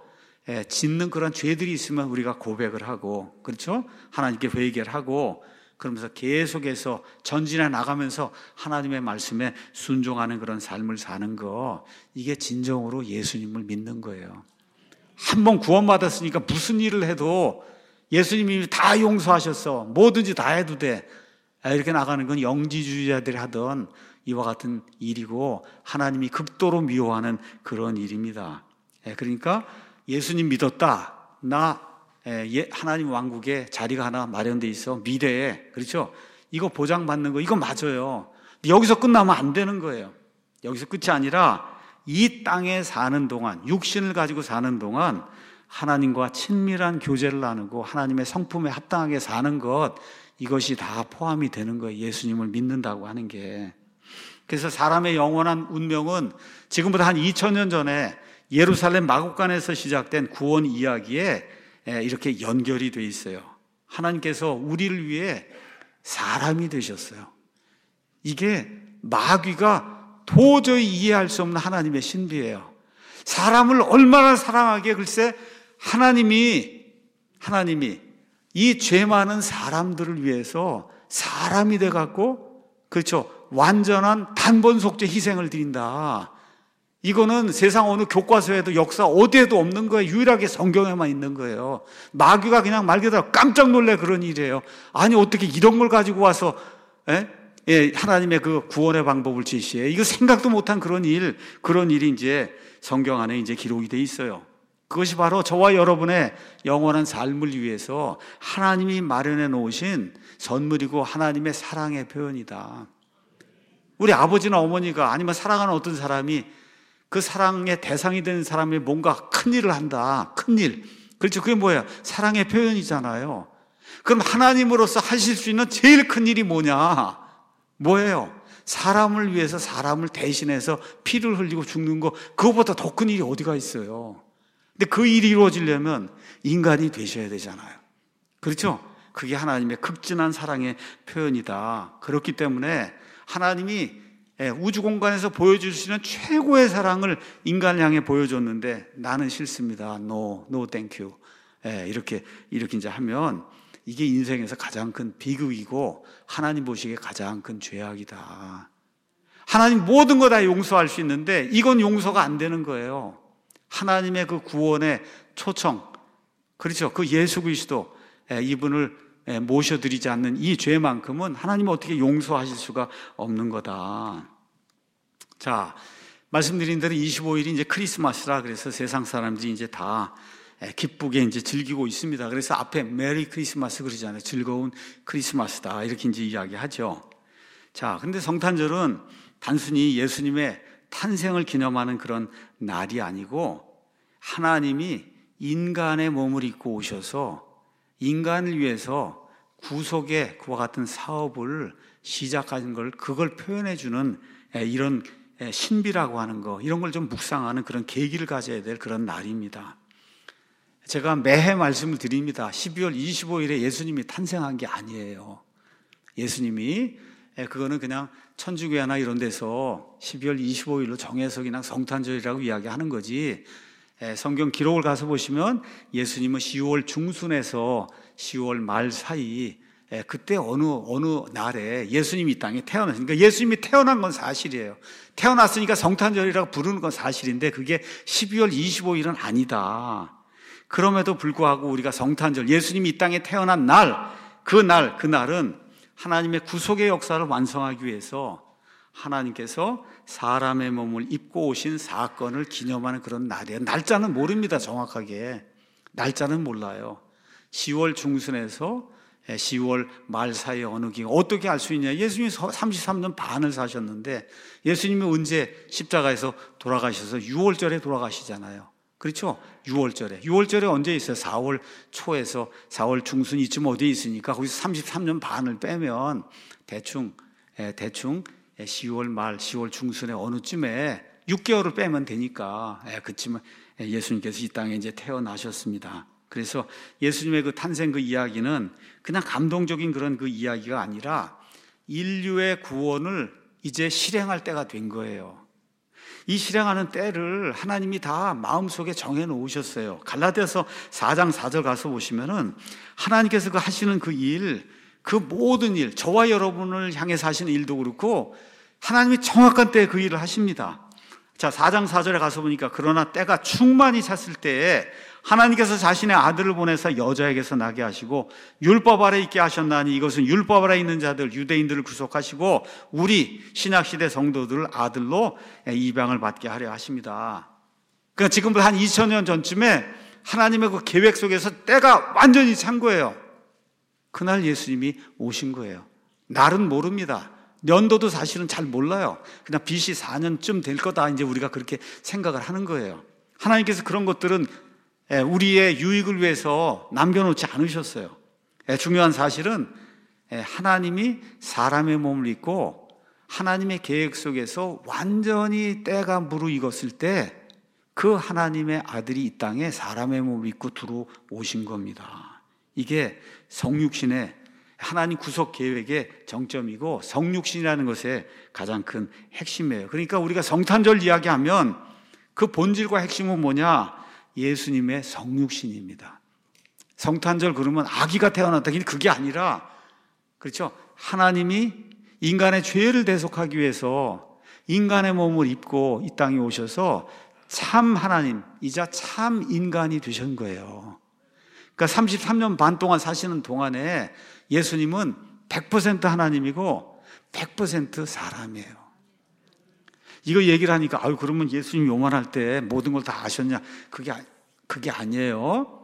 짓는 그런 죄들이 있으면 우리가 고백을 하고, 그렇죠? 하나님께 회개를 하고, 그러면서 계속해서 전진해 나가면서 하나님의 말씀에 순종하는 그런 삶을 사는 거, 이게 진정으로 예수님을 믿는 거예요. 한번 구원받았으니까 무슨 일을 해도 예수님이 다 용서하셨어, 뭐든지 다 해도 돼, 이렇게 나가는 건 영지주의자들이 하던 이와 같은 일이고, 하나님이 극도로 미워하는 그런 일입니다. 그러니까 예수님 믿었다, 나 하나님 왕국에 자리가 하나 마련돼 있어, 미래에, 그렇죠? 이거 보장받는 거, 이거 맞아요. 여기서 끝나면 안 되는 거예요. 여기서 끝이 아니라 이 땅에 사는 동안, 육신을 가지고 사는 동안 하나님과 친밀한 교제를 나누고 하나님의 성품에 합당하게 사는 것, 이것이 다 포함이 되는 거예요, 예수님을 믿는다고 하는 게. 그래서 사람의 영원한 운명은 지금부터 한 이천 년 전에 예루살렘 마국간에서 시작된 구원 이야기에 이렇게 연결이 돼 있어요. 하나님께서 우리를 위해 사람이 되셨어요. 이게 마귀가 도저히 이해할 수 없는 하나님의 신비예요. 사람을 얼마나 사랑하기에, 글쎄 하나님이 하나님이 이 죄 많은 사람들을 위해서 사람이 돼갖고, 그렇죠, 완전한 단번 속죄 희생을 드린다. 이거는 세상 어느 교과서에도 역사 어디에도 없는 거예요. 유일하게 성경에만 있는 거예요. 마귀가 그냥 말 그대로 깜짝 놀래 그런 일이에요. 아니 어떻게 이런 걸 가지고 와서 에? 예, 하나님의 그 구원의 방법을 제시해. 이거 생각도 못한 그런 일, 그런 일이 이제 성경 안에 이제 기록이 돼 있어요. 그것이 바로 저와 여러분의 영원한 삶을 위해서 하나님이 마련해 놓으신 선물이고 하나님의 사랑의 표현이다. 우리 아버지나 어머니가, 아니면 사랑하는 어떤 사람이 그 사랑의 대상이 되는 사람이 뭔가 큰 일을 한다. 큰 일. 그렇죠. 그게 뭐예요? 사랑의 표현이잖아요. 그럼 하나님으로서 하실 수 있는 제일 큰 일이 뭐냐? 뭐예요? 사람을 위해서 사람을 대신해서 피를 흘리고 죽는 거, 그거보다 더 큰 일이 어디가 있어요? 근데 그 일이 이루어지려면 인간이 되셔야 되잖아요. 그렇죠? 그게 하나님의 극진한 사랑의 표현이다. 그렇기 때문에 하나님이 우주 공간에서 보여줄 수 있는 최고의 사랑을 인간을 향해 보여줬는데, 나는 싫습니다, no, no thank you, 이렇게 이렇게 이제 하면 이게 인생에서 가장 큰 비극이고 하나님 보시기에 가장 큰 죄악이다. 하나님 모든 거 다 용서할 수 있는데 이건 용서가 안 되는 거예요. 하나님의 그 구원의 초청, 그렇죠, 그 예수 그리스도, 이분을 모셔드리지 않는 이 죄만큼은 하나님은 어떻게 용서하실 수가 없는 거다. 자, 말씀드린 대로 이십오 일이 이제 크리스마스라, 그래서 세상 사람들이 이제 다 기쁘게 이제 즐기고 있습니다. 그래서 앞에 메리 크리스마스 그러잖아요. 즐거운 크리스마스다, 이렇게 이제 이야기하죠. 자, 근데 성탄절은 단순히 예수님의 탄생을 기념하는 그런 날이 아니고, 하나님이 인간의 몸을 입고 오셔서 인간을 위해서 구속의 그와 같은 사업을 시작하는 걸, 그걸 표현해주는 이런 신비라고 하는 거, 이런 걸 좀 묵상하는 그런 계기를 가져야 될 그런 날입니다. 제가 매해 말씀을 드립니다. 십이월 이십오일에 예수님이 탄생한 게 아니에요. 예수님이, 그거는 그냥 천주교회나 이런 데서 십이월 이십오일로 정해서 그냥 성탄절이라고 이야기하는 거지, 성경 기록을 가서 보시면 예수님은 시월 중순에서 시월 말 사이 예, 그때 어느 어느 날에 예수님이 이 땅에 태어났으니까 예수님이 태어난 건 사실이에요. 태어났으니까 성탄절이라고 부르는 건 사실인데 그게 십이월 이십오일은 아니다. 그럼에도 불구하고 우리가 성탄절, 예수님이 이 땅에 태어난 날, 그 날, 그 날은 하나님의 구속의 역사를 완성하기 위해서 하나님께서 사람의 몸을 입고 오신 사건을 기념하는 그런 날이에요. 날짜는 모릅니다, 정확하게. 날짜는 몰라요. 시월 중순에서 시월 말 사이에 어느 기간, 어떻게 알 수 있냐? 예수님이 삼십삼 년 반을 사셨는데 예수님이 언제 십자가에서 돌아가셔서 유월절에 돌아가시잖아요. 그렇죠? 유월절에. 유월절에 언제 있어요? 사월 초에서 사월 중순 이쯤 어디에 있으니까 거기서 삼십삼 년 반을 빼면 대충 대충 시월 말, 시월 중순에 어느쯤에 육 개월을 빼면 되니까 그쯤에 예수님께서 이 땅에 이제 태어나셨습니다. 그래서 예수님의 그 탄생 그 이야기는 그냥 감동적인 그런 그 이야기가 아니라 인류의 구원을 이제 실행할 때가 된 거예요. 이 실행하는 때를 하나님이 다 마음속에 정해 놓으셨어요. 갈라디아서 사 장 사 절 가서 보시면은 하나님께서 그 하시는 그 일, 그 모든 일, 저와 여러분을 향해서 하시는 일도 그렇고 하나님이 정확한 때에 그 일을 하십니다. 자, 사 장 사 절에 가서 보니까 그러나 때가 충만히 찼을 때에 하나님께서 자신의 아들을 보내서 여자에게서 나게 하시고 율법 아래 있게 하셨나니 이것은 율법 아래 있는 자들 유대인들을 구속하시고 우리 신약시대 성도들을 아들로 입양을 받게 하려 하십니다. 그러니까 지금부터 한 이천 년 전쯤에 하나님의 그 계획 속에서 때가 완전히 찬 거예요. 그날 예수님이 오신 거예요. 날은 모릅니다. 연도도 사실은 잘 몰라요. 그냥 비씨 사 년쯤 될 거다 이제 우리가 그렇게 생각을 하는 거예요. 하나님께서 그런 것들은 우리의 유익을 위해서 남겨놓지 않으셨어요. 중요한 사실은 하나님이 사람의 몸을 입고 하나님의 계획 속에서 완전히 때가 무르익었을 때 그 하나님의 아들이 이 땅에 사람의 몸을 입고 들어오신 겁니다. 이게 성육신의 하나님 구속 계획의 정점이고 성육신이라는 것의 가장 큰 핵심이에요. 그러니까 우리가 성탄절 이야기하면 그 본질과 핵심은 뭐냐? 예수님의 성육신입니다. 성탄절 그러면 아기가 태어났다. 그게 아니라, 그렇죠? 하나님이 인간의 죄를 대속하기 위해서 인간의 몸을 입고 이 땅에 오셔서 참 하나님이자 참 인간이 되신 거예요. 그러니까 삼십삼 년 반 동안 사시는 동안에 예수님은 백 퍼센트 하나님이고 백 퍼센트 사람이에요. 이거 얘기를 하니까 아유 그러면 예수님 요만할 때 모든 걸 다 아셨냐? 그게 그게 아니에요.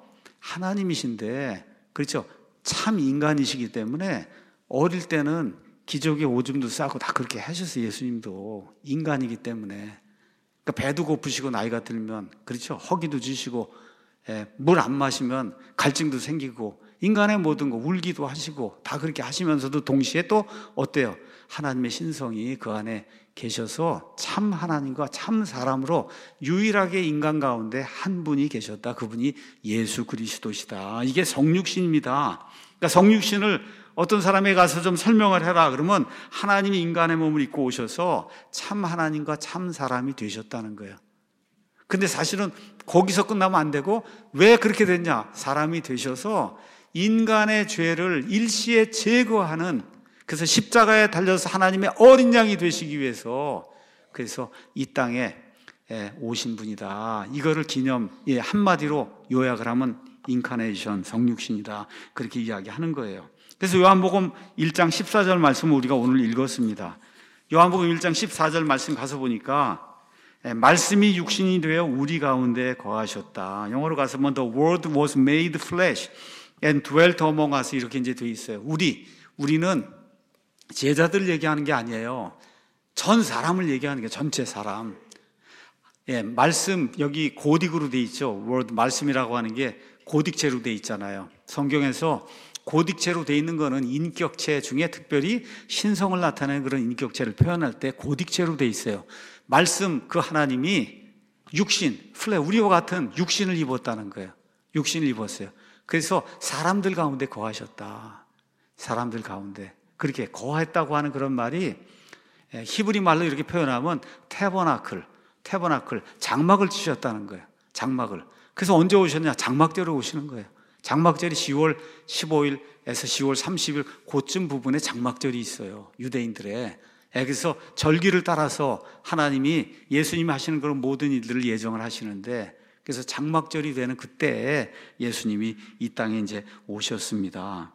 하나님이신데, 그렇죠? 참 인간이시기 때문에 어릴 때는 기저귀에 오줌도 싸고 다 그렇게 하셨어요. 예수님도 인간이기 때문에. 그러니까 배도 고프시고 나이가 들면, 그렇죠? 허기도 지시고 물 안 마시면 갈증도 생기고 인간의 모든 거 울기도 하시고 다 그렇게 하시면서도 동시에 또 어때요? 하나님의 신성이 그 안에 계셔서 참 하나님과 참 사람으로 유일하게 인간 가운데 한 분이 계셨다. 그분이 예수 그리스도시다. 이게 성육신입니다. 그러니까 성육신을 어떤 사람에 가서 좀 설명을 해라 그러면 하나님이 인간의 몸을 입고 오셔서 참 하나님과 참 사람이 되셨다는 거예요. 근데 사실은 거기서 끝나면 안 되고 왜 그렇게 됐냐? 사람이 되셔서 인간의 죄를 일시에 제거하는, 그래서 십자가에 달려서 하나님의 어린 양이 되시기 위해서 그래서 이 땅에 오신 분이다. 이거를 기념, 예, 한마디로 요약을 하면 인카네이션, 성육신이다. 그렇게 이야기하는 거예요. 그래서 요한복음 일 장 십사 절 말씀을 우리가 오늘 읽었습니다. 요한복음 일 장 십사 절 말씀 가서 보니까 말씀이 육신이 되어 우리 가운데 거하셨다. 영어로 가서 보면 The Word was made flesh and dwelt among us 이렇게 이제 돼 있어요. 우리, 우리는 제자들 얘기하는 게 아니에요. 전 사람을 얘기하는 게 전체 사람. 예, 말씀 여기 고딕으로 돼 있죠. Word 말씀이라고 하는 게 고딕체로 돼 있잖아요. 성경에서 고딕체로 돼 있는 거는 인격체 중에 특별히 신성을 나타내는 그런 인격체를 표현할 때 고딕체로 돼 있어요. 말씀 그 하나님이 육신, 플레 우리와 같은 육신을 입었다는 거예요. 육신을 입었어요. 그래서 사람들 가운데 거하셨다. 사람들 가운데 그렇게 거했다고 하는 그런 말이 히브리 말로 이렇게 표현하면 태버나클, 태버나클 장막을 치셨다는 거예요. 장막을. 그래서 언제 오셨냐? 장막대로 오시는 거예요. 장막절이 시월 십오일에서 시월 삼십일 그쯤 부분에 장막절이 있어요, 유대인들의. 그래서 절기를 따라서 하나님이 예수님이 하시는 그런 모든 일들을 예정을 하시는데, 그래서 장막절이 되는 그때에 예수님이 이 땅에 이제 오셨습니다.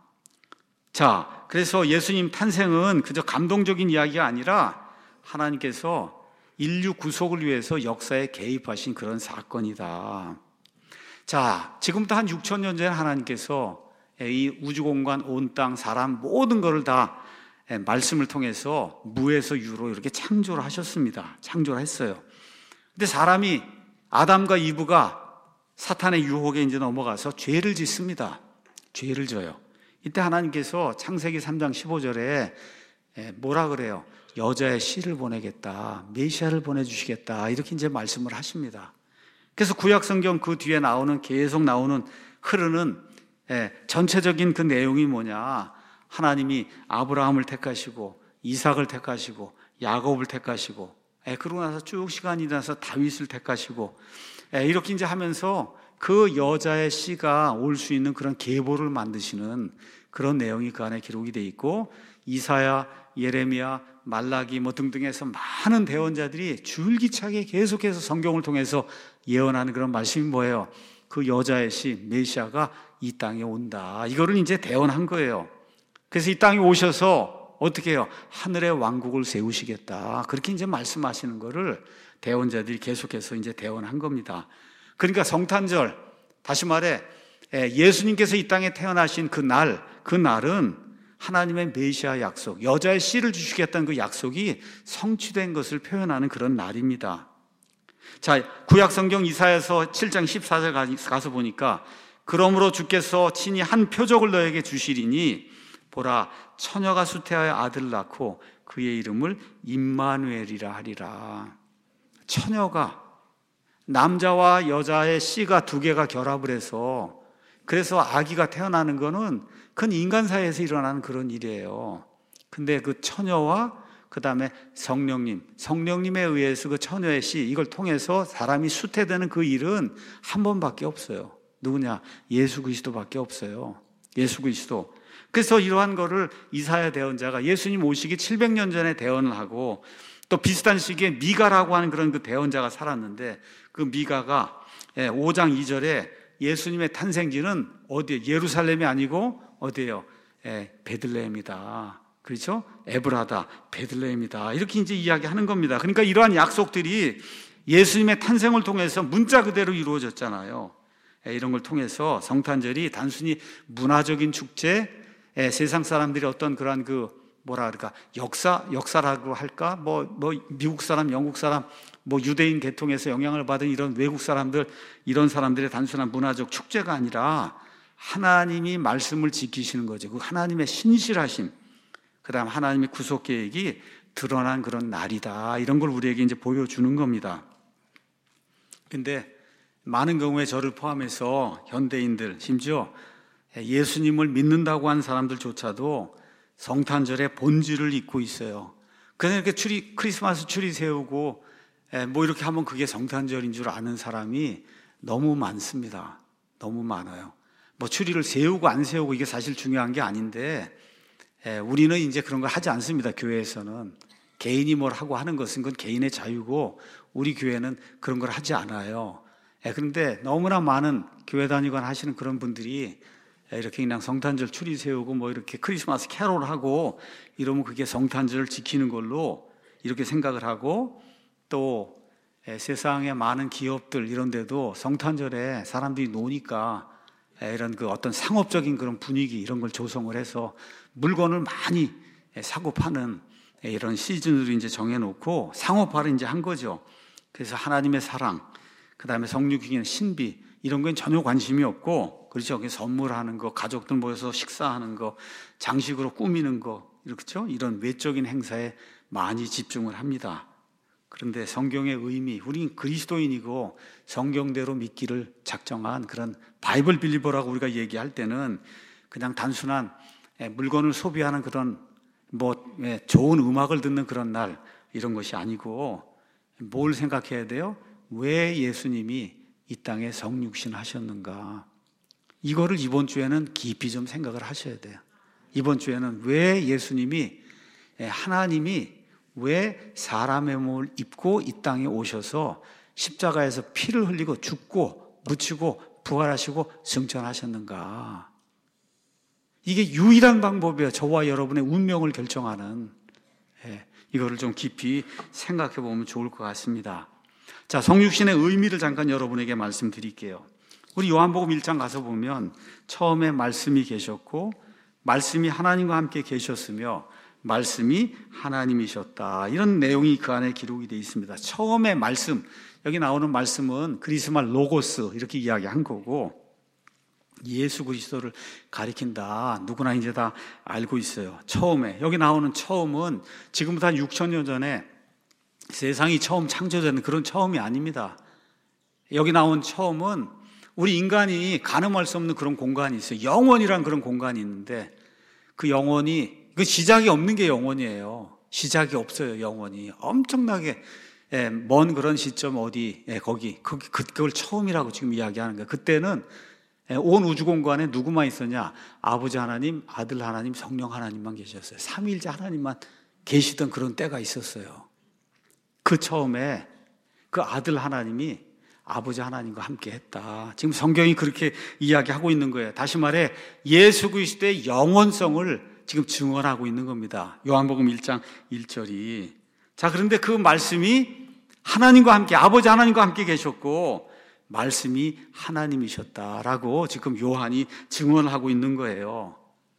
자, 그래서 예수님 탄생은 그저 감동적인 이야기가 아니라 하나님께서 인류 구속을 위해서 역사에 개입하신 그런 사건이다. 자, 지금부터 한 육천 년 전에 하나님께서 이 우주공간, 온 땅, 사람 모든 것을 다 말씀을 통해서 무에서 유로 이렇게 창조를 하셨습니다. 창조를 했어요. 근데 사람이, 아담과 이브가 사탄의 유혹에 이제 넘어가서 죄를 짓습니다. 죄를 져요. 이때 하나님께서 창세기 삼 장 십오 절에 뭐라 그래요? 여자의 씨를 보내겠다, 메시아를 보내주시겠다, 이렇게 이제 말씀을 하십니다. 그래서 구약 성경 그 뒤에 나오는, 계속 나오는 흐르는 전체적인 그 내용이 뭐냐? 하나님이 아브라함을 택하시고 이삭을 택하시고 야곱을 택하시고, 그러고 나서 쭉 시간이 지나서 다윗을 택하시고, 이렇게 이제 하면서 그 여자의 씨가 올 수 있는 그런 계보를 만드시는 그런 내용이 그 안에 기록이 되어 있고, 이사야, 예레미야, 말라기 뭐 등등해서 많은 대언자들이 줄기차게 계속해서 성경을 통해서 예언하는 그런 말씀이 뭐예요? 그 여자의 씨 메시아가 이 땅에 온다, 이거를 이제 대언한 거예요. 그래서 이 땅에 오셔서 어떻게 해요? 하늘의 왕국을 세우시겠다, 그렇게 이제 말씀하시는 거를 대언자들이 계속해서 이제 대언한 겁니다. 그러니까 성탄절, 다시 말해 예수님께서 이 땅에 태어나신 그 날, 그 날은 하나님의 메시아 약속, 여자의 씨를 주시겠다는 그 약속이 성취된 것을 표현하는 그런 날입니다. 자, 구약 성경 이사야서 칠 장 십사 절 가서 보니까, 그러므로 주께서 친히 한 표적을 너에게 주시리니 보라, 처녀가 수태하여 아들을 낳고 그의 이름을 임마누엘이라 하리라. 처녀가, 남자와 여자의 씨가 두 개가 결합을 해서, 그래서 아기가 태어나는 거는 그건 인간 사이에서 일어나는 그런 일이에요. 근데 그 처녀와 그 다음에 성령님, 성령님에 의해서 그 처녀의 씨, 이걸 통해서 사람이 수태되는 그 일은 한 번밖에 없어요. 누구냐? 예수 그리스도밖에 없어요. 예수 그리스도. 그래서 이러한 거를 이사야 대언자가 예수님 오시기 칠백 년 전에 대언을 하고, 또 비슷한 시기에 미가라고 하는 그런 그 대언자가 살았는데, 그 미가가 오 장 이 절에 예수님의 탄생지는 어디에? 예루살렘이 아니고 어디예요? 베들레헴이다. 그렇죠? 에브라다, 베들레헴이다. 이렇게 이제 이야기하는 겁니다. 그러니까 이러한 약속들이 예수님의 탄생을 통해서 문자 그대로 이루어졌잖아요. 이런 걸 통해서 성탄절이 단순히 문화적인 축제, 세상 사람들이 어떤 그러한 그 뭐라 그럴까, 역사, 역사라고 할까? 뭐, 뭐, 미국 사람, 영국 사람, 뭐, 유대인 계통에서 영향을 받은 이런 외국 사람들, 이런 사람들의 단순한 문화적 축제가 아니라 하나님이 말씀을 지키시는 거죠. 그 하나님의 신실하심, 그 다음 하나님의 구속 계획이 드러난 그런 날이다. 이런 걸 우리에게 이제 보여주는 겁니다. 근데 많은 경우에 저를 포함해서 현대인들, 심지어 예수님을 믿는다고 하는 사람들조차도 성탄절의 본질을 잊고 있어요. 그냥 이렇게 추리, 크리스마스 추리 세우고 뭐 이렇게 하면 그게 성탄절인 줄 아는 사람이 너무 많습니다. 너무 많아요. 뭐 추리를 세우고 안 세우고 이게 사실 중요한 게 아닌데, 우리는 이제 그런 걸 하지 않습니다. 교회에서는 개인이 뭘 하고 하는 것은 그건 개인의 자유고, 우리 교회는 그런 걸 하지 않아요. 그런데 너무나 많은 교회 다니거나 하시는 그런 분들이 이렇게 그냥 성탄절 추리 세우고 뭐 이렇게 크리스마스 캐롤 하고 이러면 그게 성탄절을 지키는 걸로 이렇게 생각을 하고, 또 세상의 많은 기업들 이런 데도 성탄절에 사람들이 노니까 이런 그 어떤 상업적인 그런 분위기 이런 걸 조성을 해서 물건을 많이 사고 파는 이런 시즌으로 이제 정해놓고 상업화를 이제 한 거죠. 그래서 하나님의 사랑, 그 다음에 성육이긴 신비 이런 건 전혀 관심이 없고, 그렇죠? 선물하는 거, 가족들 모여서 식사하는 거, 장식으로 꾸미는 거, 그렇죠? 이런 외적인 행사에 많이 집중을 합니다. 그런데 성경의 의미, 우리는 그리스도인이고 성경대로 믿기를 작정한 그런 바이블 빌리버라고 우리가 얘기할 때는 그냥 단순한 물건을 소비하는 그런 뭐 좋은 음악을 듣는 그런 날 이런 것이 아니고, 뭘 생각해야 돼요? 왜 예수님이 이 땅에 성육신 하셨는가? 이거를 이번 주에는 깊이 좀 생각을 하셔야 돼요. 이번 주에는 왜 예수님이, 하나님이 왜 사람의 몸을 입고 이 땅에 오셔서 십자가에서 피를 흘리고 죽고 묻히고 부활하시고 승천하셨는가? 이게 유일한 방법이에요. 저와 여러분의 운명을 결정하는. 예, 이거를 좀 깊이 생각해 보면 좋을 것 같습니다. 자, 성육신의 의미를 잠깐 여러분에게 말씀드릴게요. 우리 요한복음 일 장 가서 보면 처음에 말씀이 계셨고 말씀이 하나님과 함께 계셨으며 말씀이 하나님이셨다. 이런 내용이 그 안에 기록이 되어 있습니다. 처음에 말씀, 여기 나오는 말씀은 그리스말 로고스 이렇게 이야기한 거고 예수 그리스도를 가리킨다. 누구나 이제 다 알고 있어요. 처음에, 여기 나오는 처음은 지금부터 한 육천 년 전에 세상이 처음 창조되는 그런 처음이 아닙니다. 여기 나온 처음은 우리 인간이 가늠할 수 없는 그런 공간이 있어요. 영원이란 그런 공간이 있는데 그 영원이, 그 시작이 없는 게 영원이에요. 시작이 없어요, 영원이. 엄청나게 먼 그런 시점 어디, 거기, 그걸 처음이라고 지금 이야기하는 거예요. 그때는 온 우주 공간에 누구만 있었냐? 아버지 하나님, 아들 하나님, 성령 하나님만 계셨어요. 삼위일체 하나님만 계시던 그런 때가 있었어요. 그 처음에 그 아들 하나님이 아버지 하나님과 함께 했다. 지금 성경이 그렇게 이야기하고 있는 거예요. 다시 말해 예수 그리스도의 영원성을 지금 증언하고 있는 겁니다. 요한복음 일 장 일 절이. 자, 그런데 그 말씀이 하나님과 함께, 아버지 하나님과 함께 계셨고 말씀이 하나님이셨다라고 지금 요한이 증언하고 있는 거예요.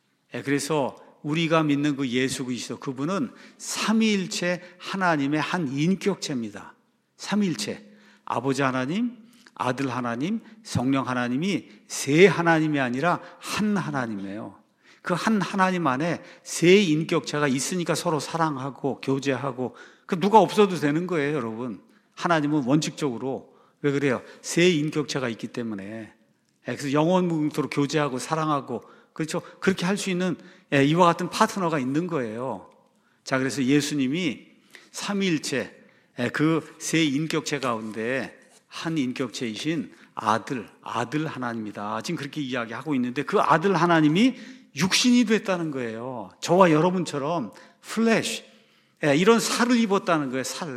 그래서 우리가 믿는 그 예수 그리스도, 그분은 삼위일체 하나님의 한 인격체입니다. 삼위일체. 아버지 하나님, 아들 하나님, 성령 하나님이 세 하나님이 아니라 한 하나님이에요. 그 한 하나님 안에 세 인격체가 있으니까 서로 사랑하고 교제하고, 그 누가 없어도 되는 거예요, 여러분. 하나님은 원칙적으로. 왜 그래요? 세 인격체가 있기 때문에. 그래서 영원무궁토록 교제하고 사랑하고, 그렇죠? 그렇게 할 수 있는 이와 같은 파트너가 있는 거예요. 자, 그래서 예수님이 삼위일체, 그 세 인격체 가운데 한 인격체이신 아들, 아들 하나님이다. 지금 그렇게 이야기하고 있는데 그 아들 하나님이 육신이 됐다는 거예요. 저와 여러분처럼 플래시, 이런 살을 입었다는 거예요. 살,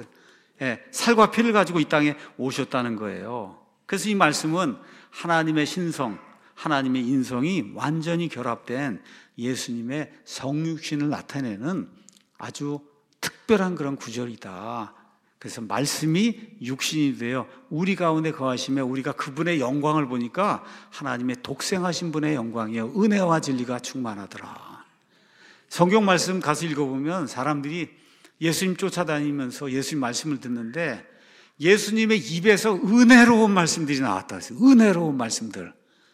살과 피를 가지고 이 땅에 오셨다는 거예요. 그래서 이 말씀은 하나님의 신성, 하나님의 인성이 완전히 결합된 예수님의 성육신을 나타내는 아주 특별한 그런 구절이다. 그래서 말씀이 육신이 되어 우리 가운데 거하시며 우리가 그분의 영광을 보니까 하나님의 독생하신 분의 영광이요 은혜와 진리가 충만하더라. 성경 말씀 가서 읽어보면 사람들이 예수님 쫓아다니면서 예수님 말씀을 듣는데 예수님의 입에서 은혜로운 말씀들이 나왔다. 은혜로운 말씀들.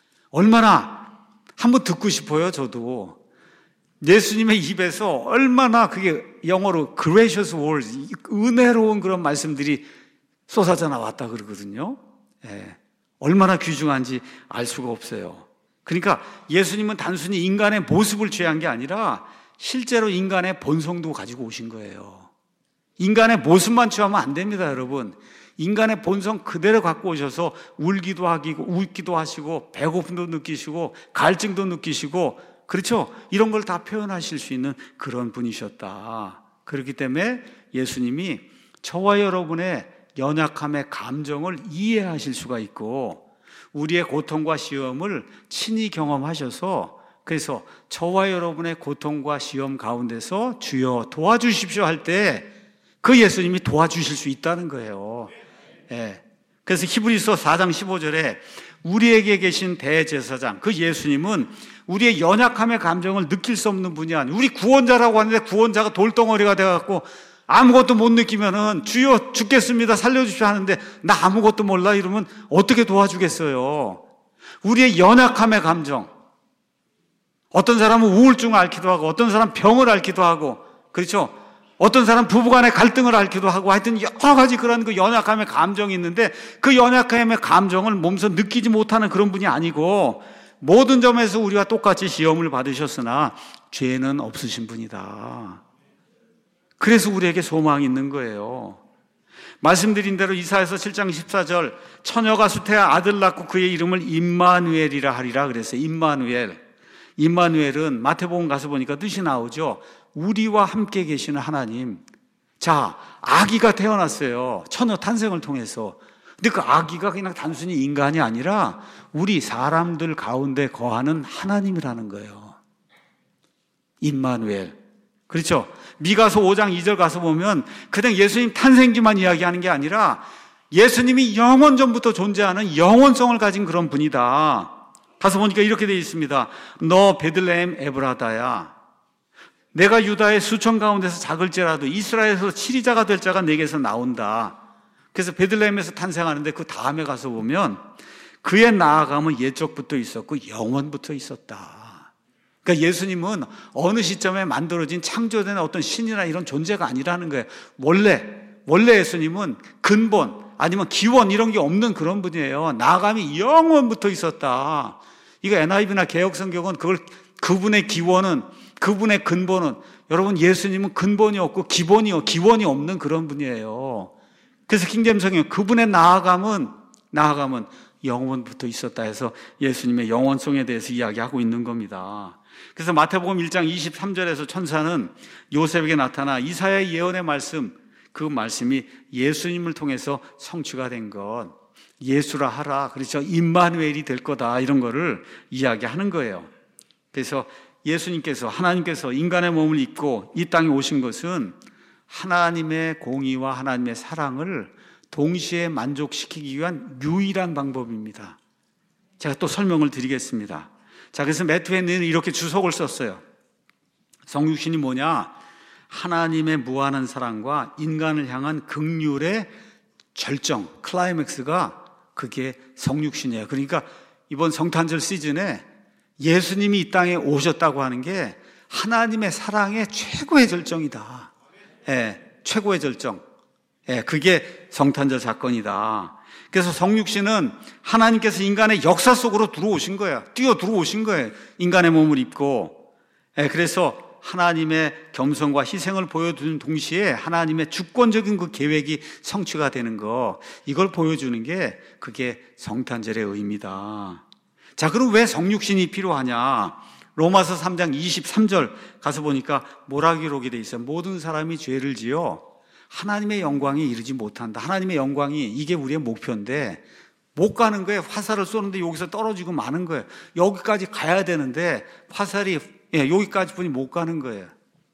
얼마나 한번 듣고 싶어요, 저도. 예수님의 입에서 얼마나 그게 영어로 gracious words, 은혜로운 그런 말씀들이 쏟아져 나왔다 그러거든요. 예, 얼마나 귀중한지 알 수가 없어요. 그러니까 예수님은 단순히 인간의 모습을 취한 게 아니라 실제로 인간의 본성도 가지고 오신 거예요. 인간의 모습만 취하면 안 됩니다, 여러분. 인간의 본성 그대로 갖고 오셔서 울기도 하고 웃기도 하시고 배고픔도 느끼시고 갈증도 느끼시고, 그렇죠? 이런 걸 다 표현하실 수 있는 그런 분이셨다. 그렇기 때문에 예수님이 저와 여러분의 연약함의 감정을 이해하실 수가 있고 우리의 고통과 시험을 친히 경험하셔서, 그래서 저와 여러분의 고통과 시험 가운데서 주여 도와주십시오 할 때 그 예수님이 도와주실 수 있다는 거예요. 예. 그래서 히브리서 사 장 십오 절에 우리에게 계신 대제사장, 그 예수님은 우리의 연약함의 감정을 느낄 수 없는 분이 아니에요. 우리 구원자라고 하는데 구원자가 돌덩어리가 돼갖고 아무것도 못 느끼면은 주여 죽겠습니다 살려주십시오 하는데 나 아무것도 몰라 이러면 어떻게 도와주겠어요? 우리의 연약함의 감정, 어떤 사람은 우울증을 앓기도 하고 어떤 사람은 병을 앓기도 하고, 그렇죠? 어떤 사람 부부간의 갈등을 앓기도 하고, 하여튼 여러 가지 그런 그 연약함의 감정이 있는데 그 연약함의 감정을 몸소 느끼지 못하는 그런 분이 아니고 모든 점에서 우리와 똑같이 시험을 받으셨으나 죄는 없으신 분이다. 그래서 우리에게 소망이 있는 거예요. 말씀드린 대로 이사야서 칠 장 십사 절 처녀가 수태하 아들 낳고 그의 이름을 임마누엘이라 하리라 그랬어요. 임마누엘. 임마누엘은 마태복음 가서 보니까 뜻이 나오죠. 우리와 함께 계시는 하나님. 자, 아기가 태어났어요. 처녀 탄생을 통해서. 근데 그 아기가 그냥 단순히 인간이 아니라 우리 사람들 가운데 거하는 하나님이라는 거예요. 임마누엘. 그렇죠? 미가서 오 장 이 절 가서 보면 그냥 예수님 탄생기만 이야기하는 게 아니라 예수님이 영원 전부터 존재하는 영원성을 가진 그런 분이다. 가서 보니까 이렇게 되어 있습니다. 너 베들레헴 에브라다야. 내가 유다의 수천 가운데서 작을지라도 이스라엘에서 치리자가 될 자가 내게서 나온다. 그래서 베들레헴에서 탄생하는데 그 다음에 가서 보면 그의 나아감은 옛적부터 있었고 영원부터 있었다. 그러니까 예수님은 어느 시점에 만들어진 창조된 어떤 신이나 이런 존재가 아니라는 거예요. 원래 원래 예수님은 근본 아니면 기원 이런 게 없는 그런 분이에요. 나아감이 영원부터 있었다. 이거 엔아이브이나 개혁성경은 그걸 그분의 기원은 그분의 근본은 여러분 예수님은 근본이 없고 기본이 기원이 없는 그런 분이에요. 그래서 킹제임스 성경 그분의 나아감은 나아감은 영원부터 있었다 해서 예수님의 영원성에 대해서 이야기하고 있는 겁니다. 그래서 마태복음 일 장 이십삼 절에서 천사는 요셉에게 나타나 이사야의 예언의 말씀, 그 말씀이 예수님을 통해서 성취가 된 것, 예수라 하라, 그렇죠? 임마누엘이 될 거다, 이런 거를 이야기하는 거예요. 그래서 예수님께서, 하나님께서 인간의 몸을 입고 이 땅에 오신 것은 하나님의 공의와 하나님의 사랑을 동시에 만족시키기 위한 유일한 방법입니다. 제가 또 설명을 드리겠습니다. 자, 그래서 매트웨는 이렇게 주석을 썼어요. 성육신이 뭐냐? 하나님의 무한한 사랑과 인간을 향한 긍휼의 절정, 클라이맥스가 그게 성육신이에요. 그러니까 이번 성탄절 시즌에 예수님이 이 땅에 오셨다고 하는 게 하나님의 사랑의 최고의 절정이다. 예, 최고의 절정. 예, 그게 성탄절 사건이다. 그래서 성육신은 하나님께서 인간의 역사 속으로 들어오신 거예요. 뛰어 들어오신 거예요. 인간의 몸을 입고. 예, 그래서 하나님의 겸손과 희생을 보여주는 동시에 하나님의 주권적인 그 계획이 성취가 되는 거, 이걸 보여주는 게 그게 성탄절의 의미다. 자, 그럼 왜 성육신이 필요하냐? 로마서 삼 장 이십삼 절 가서 보니까 뭐라 기록이 돼 있어요? 모든 사람이 죄를 지어 하나님의 영광에 이르지 못한다. 하나님의 영광이 이게 우리의 목표인데 못 가는 거예요. 화살을 쏘는데 여기서 떨어지고 마는 거예요. 여기까지 가야 되는데 화살이 예, 여기까지 뿐이 못 가는 거예요.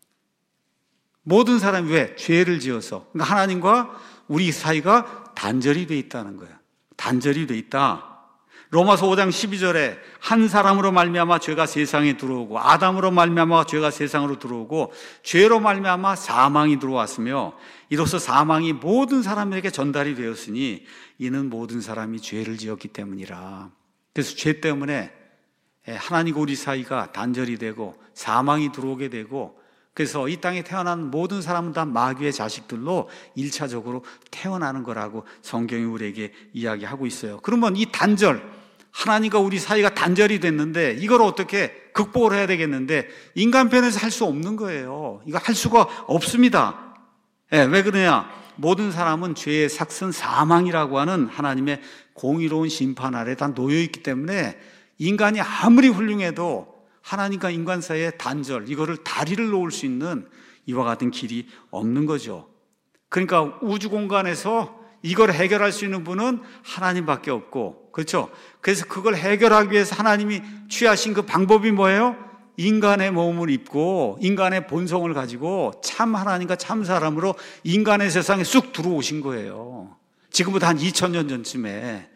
모든 사람이 왜? 죄를 지어서. 그러니까 하나님과 우리 사이가 단절이 돼 있다는 거예요. 단절이 돼 있다. 로마서 오 장 십이 절에 한 사람으로 말미암아 죄가 세상에 들어오고 아담으로 말미암아 죄가 세상으로 들어오고 죄로 말미암아 사망이 들어왔으며 이로써 사망이 모든 사람에게 전달이 되었으니 이는 모든 사람이 죄를 지었기 때문이라. 그래서 죄 때문에 하나님과 우리 사이가 단절이 되고 사망이 들어오게 되고, 그래서 이 땅에 태어난 모든 사람은 다 마귀의 자식들로 일차적으로 태어나는 거라고 성경이 우리에게 이야기하고 있어요. 그러면 이 단절, 하나님과 우리 사이가 단절이 됐는데 이걸 어떻게 극복을 해야 되겠는데 인간 편에서 할 수 없는 거예요. 이거 할 수가 없습니다. 네, 왜 그러냐? 모든 사람은 죄의 삭슨 사망이라고 하는 하나님의 공의로운 심판 아래 다 놓여 있기 때문에 인간이 아무리 훌륭해도 하나님과 인간 사이의 단절, 이거를 다리를 놓을 수 있는 이와 같은 길이 없는 거죠. 그러니까 우주 공간에서 이걸 해결할 수 있는 분은 하나님밖에 없고, 그렇죠? 그래서 그걸 해결하기 위해서 하나님이 취하신 그 방법이 뭐예요? 인간의 몸을 입고 인간의 본성을 가지고 참 하나님과 참 사람으로 인간의 세상에 쑥 들어오신 거예요. 지금부터 한 이천 년 전쯤에.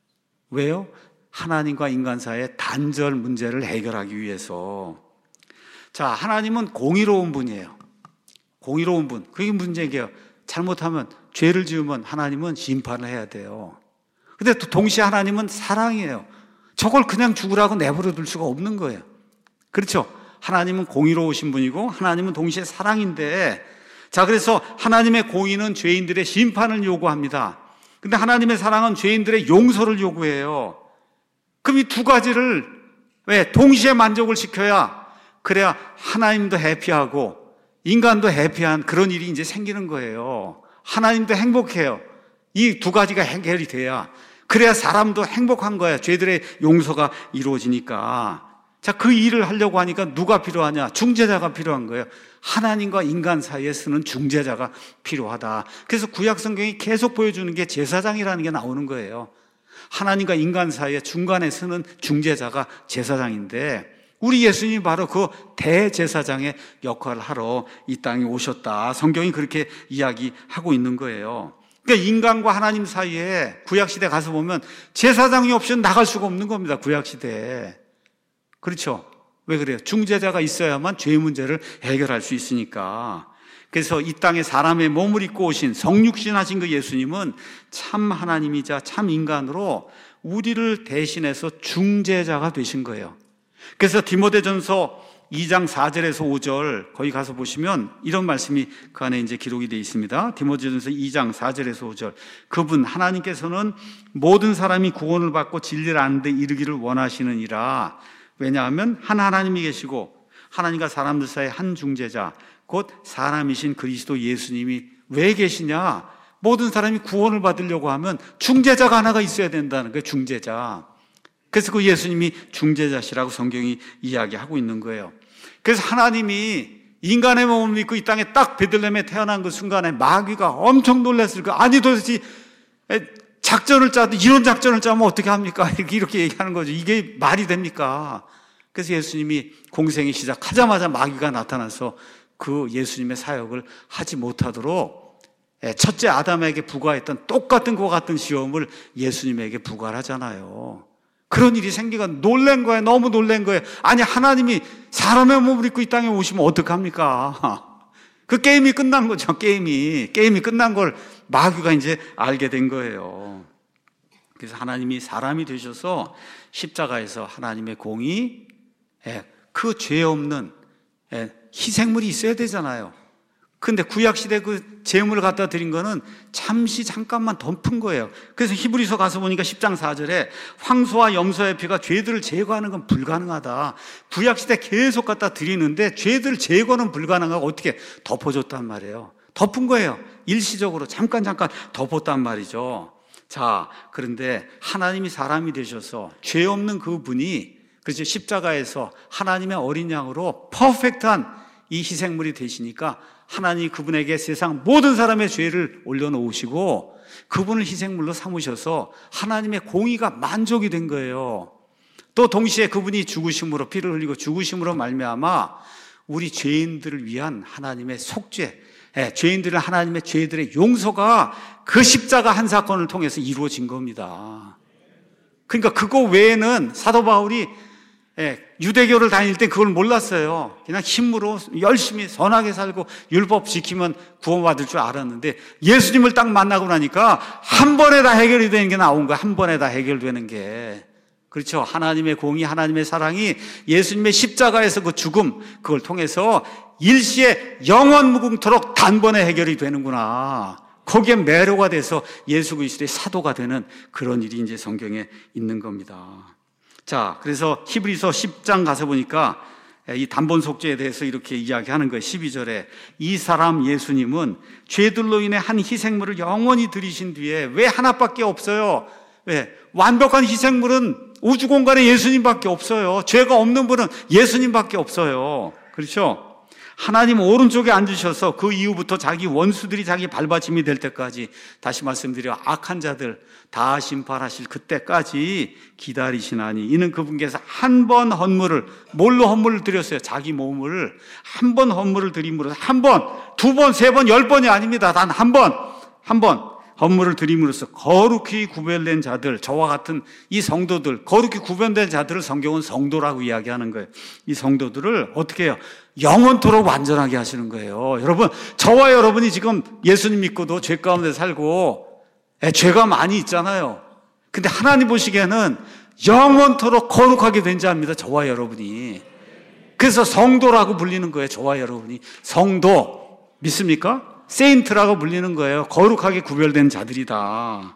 왜요? 하나님과 인간 사이의 단절 문제를 해결하기 위해서. 자, 하나님은 공의로운 분이에요. 공의로운 분. 그게 문제예요. 잘못하면, 죄를 지으면 하나님은 심판을 해야 돼요. 근데 또 동시에 하나님은 사랑이에요. 저걸 그냥 죽으라고 내버려 둘 수가 없는 거예요. 그렇죠? 하나님은 공의로우신 분이고 하나님은 동시에 사랑인데, 자, 그래서 하나님의 공의는 죄인들의 심판을 요구합니다. 근데 하나님의 사랑은 죄인들의 용서를 요구해요. 그럼 이 두 가지를 왜 동시에 만족을 시켜야, 그래야 하나님도 해피하고 인간도 해피한 그런 일이 이제 생기는 거예요. 하나님도 행복해요. 이 두 가지가 해결이 돼야, 그래야 사람도 행복한 거야. 죄들의 용서가 이루어지니까. 자, 그 일을 하려고 하니까 누가 필요하냐? 중재자가 필요한 거예요. 하나님과 인간 사이에 쓰는 중재자가 필요하다. 그래서 구약 성경이 계속 보여주는 게 제사장이라는 게 나오는 거예요. 하나님과 인간 사이에 중간에 쓰는 중재자가 제사장인데, 우리 예수님이 바로 그 대제사장의 역할을 하러 이 땅에 오셨다. 성경이 그렇게 이야기하고 있는 거예요. 그러니까 인간과 하나님 사이에 구약시대 가서 보면 제사장이 없이는 나갈 수가 없는 겁니다. 구약시대에. 그렇죠? 왜 그래요? 중재자가 있어야만 죄 문제를 해결할 수 있으니까. 그래서 이 땅에 사람의 몸을 입고 오신 성육신 하신 그 예수님은 참 하나님이자 참 인간으로 우리를 대신해서 중재자가 되신 거예요. 그래서 디모데전서 이 장 사 절에서 오 절 거기 가서 보시면 이런 말씀이 그 안에 이제 기록이 되어 있습니다. 디모데전서 이 장 사 절에서 오 절. 그분 하나님께서는 모든 사람이 구원을 받고 진리를 아는 데 이르기를 원하시느니라. 왜냐하면 한 하나님이 계시고 하나님과 사람들 사이에 한 중재자, 곧 사람이신 그리스도 예수님이 왜 계시냐? 모든 사람이 구원을 받으려고 하면 중재자가 하나가 있어야 된다는 거예요. 중재자. 그래서 그 예수님이 중재자시라고 성경이 이야기하고 있는 거예요. 그래서 하나님이 인간의 몸을 믿고 이 땅에 딱 베들레헴에 태어난 그 순간에 마귀가 엄청 놀랐을 거예요. 아니 도대체 작전을 짜도 이런 작전을 짜면 어떻게 합니까? 이렇게, 이렇게 얘기하는 거죠. 이게 말이 됩니까? 그래서 예수님이 공생이 시작하자마자 마귀가 나타나서 그 예수님의 사역을 하지 못하도록 첫째 아담에게 부과했던 똑같은 것 같은 시험을 예수님에게 부과를 하잖아요. 그런 일이 생기가 놀란 거예요. 너무 놀란 거예요. 아니, 하나님이 사람의 몸을 입고 이 땅에 오시면 어떡합니까? 그 게임이 끝난 거죠. 게임이. 게임이 끝난 걸 마귀가 이제 알게 된 거예요. 그래서 하나님이 사람이 되셔서 십자가에서 하나님의 공의, 그 죄 없는 희생물이 있어야 되잖아요. 근데 구약시대 그 제물을 갖다 드린 거는 잠시 잠깐만 덮은 거예요. 그래서 히브리서 가서 보니까 십 장 사 절에 황소와 염소의 피가 죄들을 제거하는 건 불가능하다. 구약시대 계속 갖다 드리는데 죄들 제거는 불가능하고 어떻게 덮어줬단 말이에요. 덮은 거예요. 일시적으로 잠깐 잠깐 덮었단 말이죠. 자, 그런데 하나님이 사람이 되셔서 죄 없는 그분이, 그렇죠, 십자가에서 하나님의 어린 양으로 퍼펙트한 이 희생물이 되시니까 하나님이 그분에게 세상 모든 사람의 죄를 올려놓으시고 그분을 희생물로 삼으셔서 하나님의 공의가 만족이 된 거예요. 또 동시에 그분이 죽으심으로, 피를 흘리고 죽으심으로 말미암아 우리 죄인들을 위한 하나님의 속죄, 예, 죄인들을 하나님의 죄들의 용서가 그 십자가 한 사건을 통해서 이루어진 겁니다. 그러니까 그거 외에는 사도 바울이 예, 유대교를 다닐 때 그걸 몰랐어요. 그냥 힘으로 열심히 선하게 살고 율법 지키면 구원받을 줄 알았는데 예수님을 딱 만나고 나니까 한 번에 다 해결이 되는 게 나온 거야. 한 번에 다 해결되는 게. 그렇죠. 하나님의 공의, 하나님의 사랑이 예수님의 십자가에서 그 죽음, 그걸 통해서 일시에 영원 무궁토록 단번에 해결이 되는구나. 거기에 매료가 돼서 예수 그리스도의 사도가 되는 그런 일이 이제 성경에 있는 겁니다. 자, 그래서 히브리서 십 장 가서 보니까 이 단번 속죄에 대해서 이렇게 이야기하는 거예요. 십이 절에 이 사람 예수님은 죄들로 인해 한 희생물을 영원히 드리신 뒤에 왜 하나밖에 없어요? 왜? 완벽한 희생물은 우주 공간에 예수님밖에 없어요. 죄가 없는 분은 예수님밖에 없어요. 그렇죠? 하나님 오른쪽에 앉으셔서 그 이후부터 자기 원수들이 자기 발받침이 될 때까지, 다시 말씀드려 악한 자들 다 심판하실 그때까지 기다리시나니 이는 그분께서 한 번 헌물을, 뭘로 헌물을 드렸어요? 자기 몸을 한 번 헌물을 드림으로써, 한 번, 두 번, 세 번, 열 번이 아닙니다. 단 한 번, 한 번 헌물을 드림으로써 거룩히 구별된 자들, 저와 같은 이 성도들, 거룩히 구별된 자들을 성경은 성도라고 이야기하는 거예요. 이 성도들을 어떻게 해요? 영원토록 완전하게 하시는 거예요. 여러분, 저와 여러분이 지금 예수님 믿고도 죄 가운데 살고 에, 죄가 많이 있잖아요. 근데 하나님 보시기에는 영원토록 거룩하게 된 자입니다. 저와 여러분이. 그래서 성도라고 불리는 거예요. 저와 여러분이. 성도 믿습니까? 세인트라고 불리는 거예요. 거룩하게 구별된 자들이다.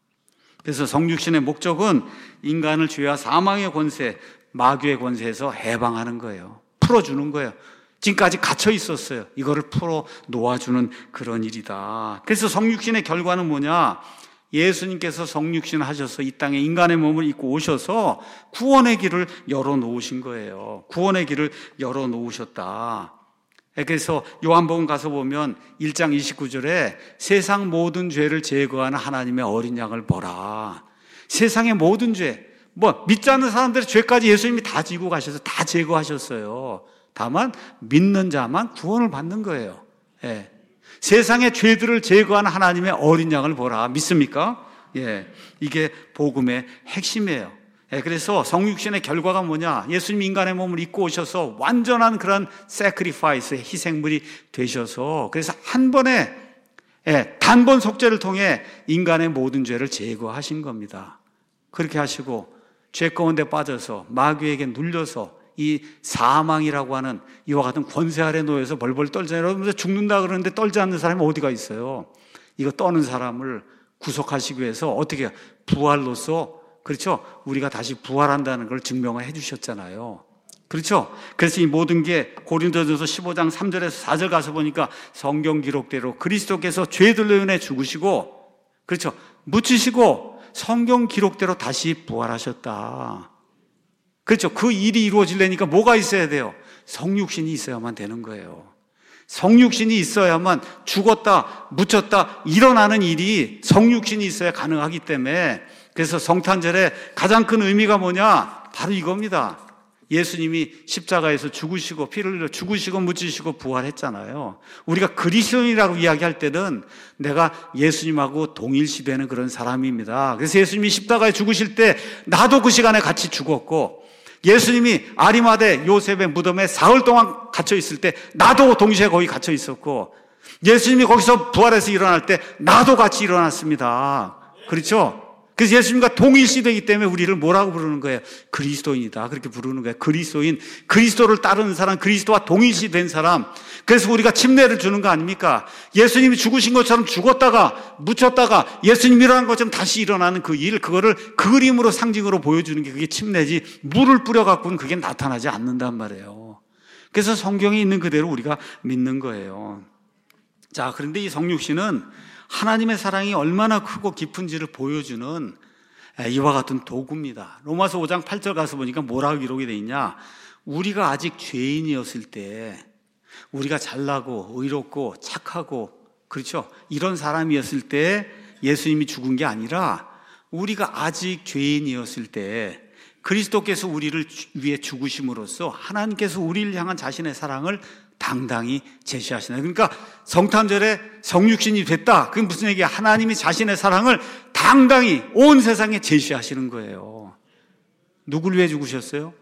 그래서 성육신의 목적은 인간을 죄와 사망의 권세, 마귀의 권세에서 해방하는 거예요. 풀어주는 거예요. 지금까지 갇혀 있었어요. 이거를 풀어 놓아주는 그런 일이다. 그래서 성육신의 결과는 뭐냐? 예수님께서 성육신 하셔서 이 땅에 인간의 몸을 입고 오셔서 구원의 길을 열어놓으신 거예요. 구원의 길을 열어놓으셨다. 그래서 요한복음 가서 보면 일 장 이십구 절에 세상 모든 죄를 제거하는 하나님의 어린 양을 보라. 세상의 모든 죄, 뭐 믿지 않는 사람들의 죄까지 예수님이 다 지고 가셔서 다 제거하셨어요. 다만 믿는 자만 구원을 받는 거예요. 예. 세상의 죄들을 제거하는 하나님의 어린 양을 보라. 믿습니까? 예. 이게 복음의 핵심이에요. 예. 그래서 성육신의 결과가 뭐냐? 예수님 인간의 몸을 입고 오셔서 완전한 그런 sacrifice의 희생물이 되셔서 그래서 한 번에 예, 단번 속죄를 통해 인간의 모든 죄를 제거하신 겁니다. 그렇게 하시고 죄 가운데 빠져서 마귀에게 눌려서 이 사망이라고 하는 이와 같은 권세 아래 놓여서 벌벌 떨잖아요. 여러분 죽는다 그러는데 떨지 않는 사람이 어디가 있어요? 이거 떠는 사람을 구속하시기 위해서 어떻게 해요? 부활로서 그렇죠? 우리가 다시 부활한다는 걸 증명을 해 주셨잖아요. 그렇죠? 그래서 이 모든 게 고린도전서 십오 장 삼 절에서 사 절 가서 보니까 성경 기록대로 그리스도께서 죄들로 인해 죽으시고 그렇죠? 묻히시고 성경 기록대로 다시 부활하셨다. 그렇죠. 그 일이 이루어지려니까 뭐가 있어야 돼요? 성육신이 있어야만 되는 거예요. 성육신이 있어야만 죽었다, 묻혔다, 일어나는 일이 성육신이 있어야 가능하기 때문에 그래서 성탄절의 가장 큰 의미가 뭐냐? 바로 이겁니다. 예수님이 십자가에서 죽으시고 피를 흘려 죽으시고 묻히시고 부활했잖아요. 우리가 그리스도인이라고 이야기할 때는 내가 예수님하고 동일시되는 그런 사람입니다. 그래서 예수님이 십자가에 죽으실 때 나도 그 시간에 같이 죽었고 예수님이 아리마대 요셉의 무덤에 사흘 동안 갇혀 있을 때 나도 동시에 거기 갇혀 있었고 예수님이 거기서 부활해서 일어날 때 나도 같이 일어났습니다. 그렇죠? 그래서 예수님과 동일시되기 때문에 우리를 뭐라고 부르는 거예요? 그리스도인이다. 그렇게 부르는 거예요. 그리스도인, 그리스도를 따르는 사람, 그리스도와 동일시된 사람. 그래서 우리가 침례를 주는 거 아닙니까? 예수님이 죽으신 것처럼 죽었다가 묻혔다가 예수님이 일어난 것처럼 다시 일어나는 그 일, 그거를 그림으로 상징으로 보여주는 게 그게 침례지 물을 뿌려갖고는 그게 나타나지 않는단 말이에요. 그래서 성경에 있는 그대로 우리가 믿는 거예요. 자, 그런데 이 성육신은 하나님의 사랑이 얼마나 크고 깊은지를 보여주는 이와 같은 도구입니다. 로마서 오 장 팔 절 가서 보니까 뭐라고 기록이 되어 있냐? 우리가 아직 죄인이었을 때 우리가 잘나고 의롭고 착하고 그렇죠? 이런 사람이었을 때 예수님이 죽은 게 아니라 우리가 아직 죄인이었을 때 그리스도께서 우리를 위해 죽으심으로써 하나님께서 우리를 향한 자신의 사랑을 당당히 제시하시나요? 그러니까 성탄절에 성육신이 됐다. 그게 무슨 얘기야? 하나님이 자신의 사랑을 당당히 온 세상에 제시하시는 거예요. 누구를 위해 죽으셨어요?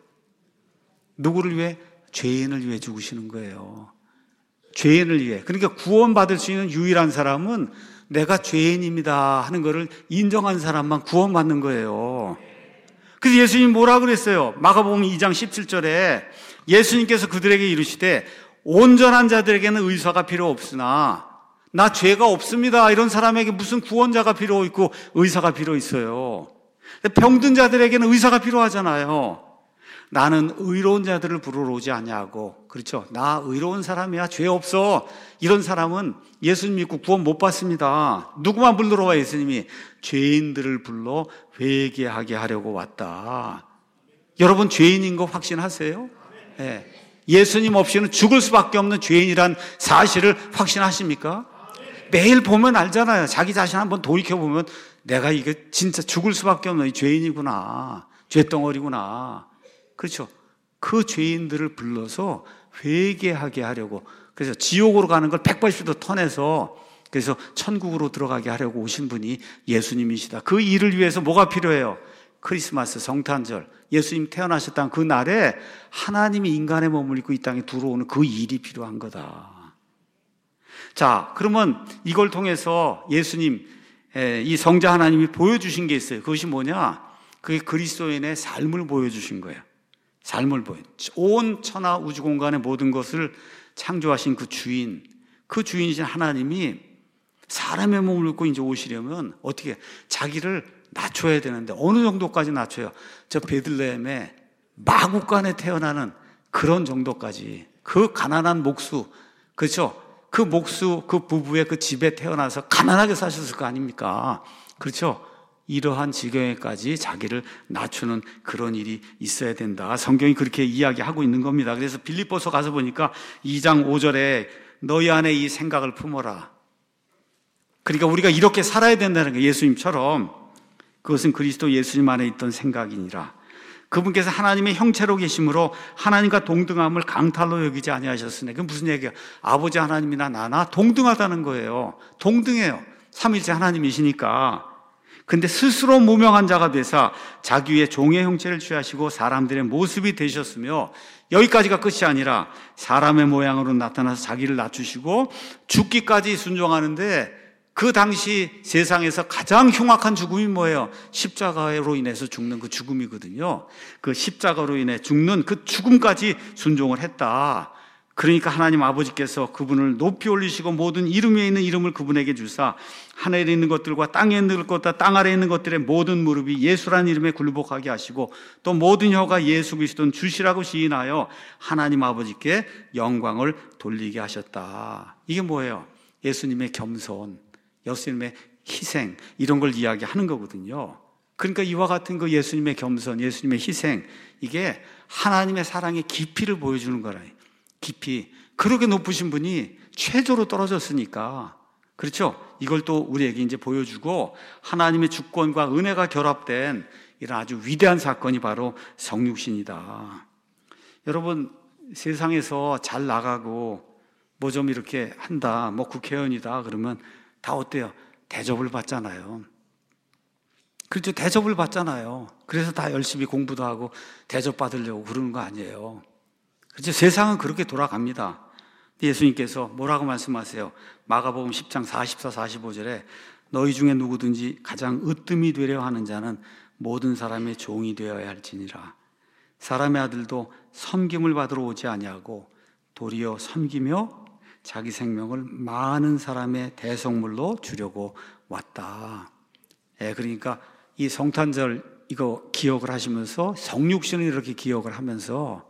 누구를 위해? 죄인을 위해 죽으시는 거예요. 죄인을 위해. 그러니까 구원받을 수 있는 유일한 사람은 내가 죄인입니다 하는 것을 인정한 사람만 구원받는 거예요. 그래서 예수님이 뭐라 그랬어요? 마가복음 이 장 십칠 절에 예수님께서 그들에게 이르시되 온전한 자들에게는 의사가 필요 없으나 나 죄가 없습니다 이런 사람에게 무슨 구원자가 필요 있고 의사가 필요 있어요. 병든 자들에게는 의사가 필요하잖아요. 나는 의로운 자들을 부르러 오지 아니하고 그렇죠. 나 의로운 사람이야 죄 없어 이런 사람은 예수님 믿고 구원 못 받습니다. 누구만 불러 와? 예수님이 죄인들을 불러 회개하게 하려고 왔다. 여러분 죄인인 거 확신하세요? 네. 예수님 없이는 죽을 수밖에 없는 죄인이란 사실을 확신하십니까? 매일 보면 알잖아요. 자기 자신 한번 돌이켜보면 내가 이게 진짜 죽을 수밖에 없는 죄인이구나. 죄덩어리구나. 그렇죠. 그 죄인들을 불러서 회개하게 하려고 그래서 지옥으로 가는 걸 백팔십 도 턴해서 그래서 천국으로 들어가게 하려고 오신 분이 예수님이시다. 그 일을 위해서 뭐가 필요해요? 크리스마스, 성탄절, 예수님 태어나셨던 그 날에 하나님이 인간의 몸을 입고 이 땅에 들어오는 그 일이 필요한 거다. 자, 그러면 이걸 통해서 예수님, 이 성자 하나님이 보여주신 게 있어요. 그것이 뭐냐? 그게 그리스도인의 삶을 보여주신 거예요. 삶을 보여. 온 천하 우주 공간의 모든 것을 창조하신 그 주인, 그 주인이신 하나님이 사람의 몸을 입고 이제 오시려면 어떻게 자기를 낮춰야 되는데 어느 정도까지 낮춰요? 저 베들레헴에 마구간에 태어나는 그런 정도까지 그 가난한 목수, 그렇죠? 그 목수, 그 부부의 그 집에 태어나서 가난하게 사셨을 거 아닙니까? 그렇죠? 이러한 지경에까지 자기를 낮추는 그런 일이 있어야 된다. 성경이 그렇게 이야기하고 있는 겁니다. 그래서 빌립보서 가서 보니까 이 장 오 절에 너희 안에 이 생각을 품어라. 그러니까 우리가 이렇게 살아야 된다는 거예요. 예수님처럼. 그것은 그리스도 예수님 안에 있던 생각이니라. 그분께서 하나님의 형체로 계심으로 하나님과 동등함을 강탈로 여기지 아니하셨으니, 그건 무슨 얘기야? 아버지 하나님이나 나나 동등하다는 거예요. 동등해요. 삼위일체 하나님이시니까. 근데 스스로 무명한 자가 되사 자기 위에 종의 형체를 취하시고 사람들의 모습이 되셨으며, 여기까지가 끝이 아니라 사람의 모양으로 나타나서 자기를 낮추시고 죽기까지 순종하는데, 그 당시 세상에서 가장 흉악한 죽음이 뭐예요? 십자가로 인해서 죽는 그 죽음이거든요. 그 십자가로 인해 죽는 그 죽음까지 순종을 했다. 그러니까 하나님 아버지께서 그분을 높이 올리시고 모든 이름 위에 있는 이름을 그분에게 주사 하늘에 있는 것들과 땅에 있는 것과 땅 아래에 있는 것들의 모든 무릎이 예수라는 이름에 굴복하게 하시고 또 모든 혀가 예수 그리스도는 주시라고 시인하여 하나님 아버지께 영광을 돌리게 하셨다. 이게 뭐예요? 예수님의 겸손, 예수님의 희생, 이런 걸 이야기하는 거거든요. 그러니까 이와 같은 그 예수님의 겸손, 예수님의 희생, 이게 하나님의 사랑의 깊이를 보여주는 거라. 깊이. 그렇게 높으신 분이 최저로 떨어졌으니까, 그렇죠? 이걸 또 우리에게 이제 보여주고, 하나님의 주권과 은혜가 결합된 이런 아주 위대한 사건이 바로 성육신이다. 여러분, 세상에서 잘 나가고 뭐 좀 이렇게 한다, 뭐 국회의원이다 그러면 다 어때요? 대접을 받잖아요. 그렇죠? 대접을 받잖아요. 그래서 다 열심히 공부도 하고 대접 받으려고 그러는 거 아니에요. 그렇죠? 세상은 그렇게 돌아갑니다. 예수님께서 뭐라고 말씀하세요? 마가복음 십 장 사십사, 사십오 절에 너희 중에 누구든지 가장 으뜸이 되려 하는 자는 모든 사람의 종이 되어야 할지니라. 사람의 아들도 섬김을 받으러 오지 아니하고 도리어 섬기며 자기 생명을 많은 사람의 대속물로 주려고 왔다. 예, 그러니까 이 성탄절 이거 기억을 하시면서 성육신을 이렇게 기억을 하면서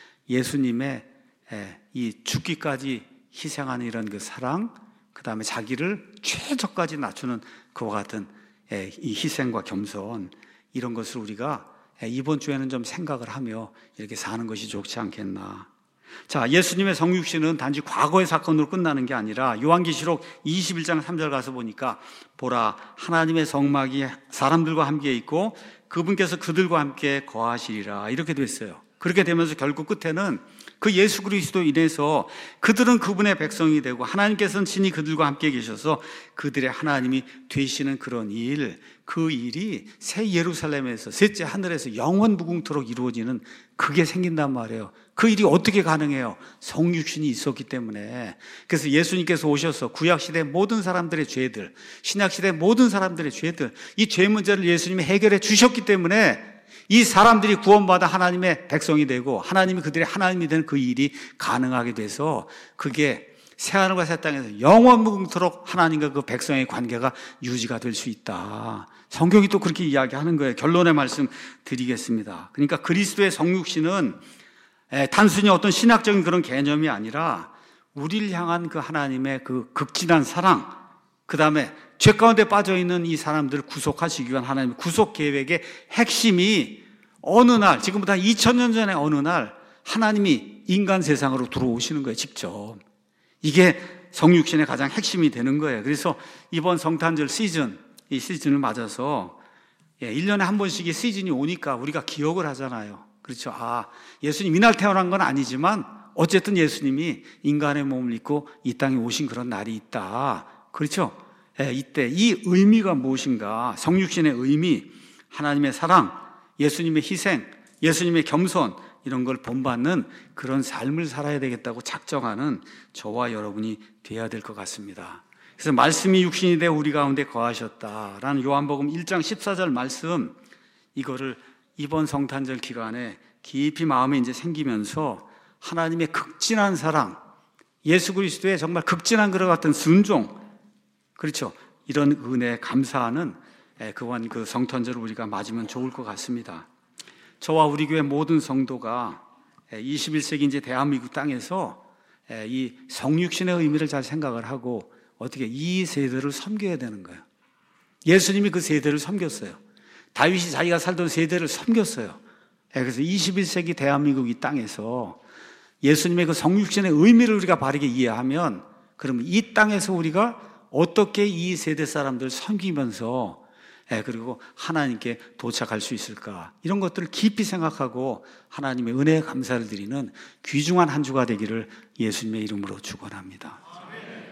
예수님의 예, 이 죽기까지 희생하는 이런 그 사랑, 그 다음에 자기를 최저까지 낮추는 그와 같은 예, 이 희생과 겸손, 이런 것을 우리가 예, 이번 주에는 좀 생각을 하며 이렇게 사는 것이 좋지 않겠나. 자, 예수님의 성육신은 단지 과거의 사건으로 끝나는 게 아니라 요한계시록 이십일 장 삼 절 가서 보니까 보라 하나님의 성막이 사람들과 함께 있고 그분께서 그들과 함께 거하시리라, 이렇게 됐어요. 그렇게 되면서 결국 끝에는 그 예수 그리스도 인해서 그들은 그분의 백성이 되고 하나님께서는 친히 그들과 함께 계셔서 그들의 하나님이 되시는 그런 일, 그 일이 새 예루살렘에서, 셋째 하늘에서 영원 무궁토록 이루어지는 그게 생긴단 말이에요. 그 일이 어떻게 가능해요? 성육신이 있었기 때문에. 그래서 예수님께서 오셔서 구약시대 모든 사람들의 죄들, 신약시대 모든 사람들의 죄들, 이 죄 문제를 예수님이 해결해 주셨기 때문에 이 사람들이 구원받아 하나님의 백성이 되고 하나님이 그들의 하나님이 되는 그 일이 가능하게 돼서 그게 새하늘과 새 땅에서 영원무궁토록 하나님과 그 백성의 관계가 유지가 될 수 있다. 성경이 또 그렇게 이야기하는 거예요. 결론의 말씀 드리겠습니다. 그러니까 그리스도의 성육신은 단순히 어떤 신학적인 그런 개념이 아니라 우리를 향한 그 하나님의 그 극진한 사랑, 그 다음에 죄 가운데 빠져있는 이 사람들을 구속하시기 위한 하나님의 구속 계획의 핵심이 어느 날, 지금부터 이천 년 전에 어느 날 하나님이 인간 세상으로 들어오시는 거예요, 직접. 이게 성육신의 가장 핵심이 되는 거예요. 그래서 이번 성탄절 시즌, 이 시즌을 맞아서 일 년에 한 번씩 이 시즌이 오니까 우리가 기억을 하잖아요. 그렇죠. 아, 예수님 이날 태어난 건 아니지만 어쨌든 예수님이 인간의 몸을 입고 이 땅에 오신 그런 날이 있다. 그렇죠. 예, 이때 이 의미가 무엇인가? 성육신의 의미, 하나님의 사랑, 예수님의 희생, 예수님의 겸손, 이런 걸 본받는 그런 삶을 살아야 되겠다고 작정하는 저와 여러분이 되어야 될 것 같습니다. 그래서 말씀이 육신이 되어 우리 가운데 거하셨다라는 요한복음 일 장 십사 절 말씀, 이거를 이번 성탄절 기간에 깊이 마음에 이제 생기면서 하나님의 극진한 사랑, 예수 그리스도의 정말 극진한 그와 같은 순종, 그렇죠. 이런 은혜에 감사하는 그wan 그 성탄절을 우리가 맞으면 좋을 것 같습니다. 저와 우리 교회 모든 성도가 이십일 세기 이제 대한민국 땅에서 이 성육신의 의미를 잘 생각을 하고 어떻게 이 세대를 섬겨야 되는 거예요. 예수님이 그 세대를 섬겼어요. 다윗이 자기가 살던 세대를 섬겼어요. 그래서 이십일 세기 대한민국 이 땅에서 예수님의 그 성육신의 의미를 우리가 바르게 이해하면 그러면 이 땅에서 우리가 어떻게 이 세대 사람들을 섬기면서 그리고 하나님께 도착할 수 있을까, 이런 것들을 깊이 생각하고 하나님의 은혜에 감사를 드리는 귀중한 한 주가 되기를 예수님의 이름으로 축원합니다.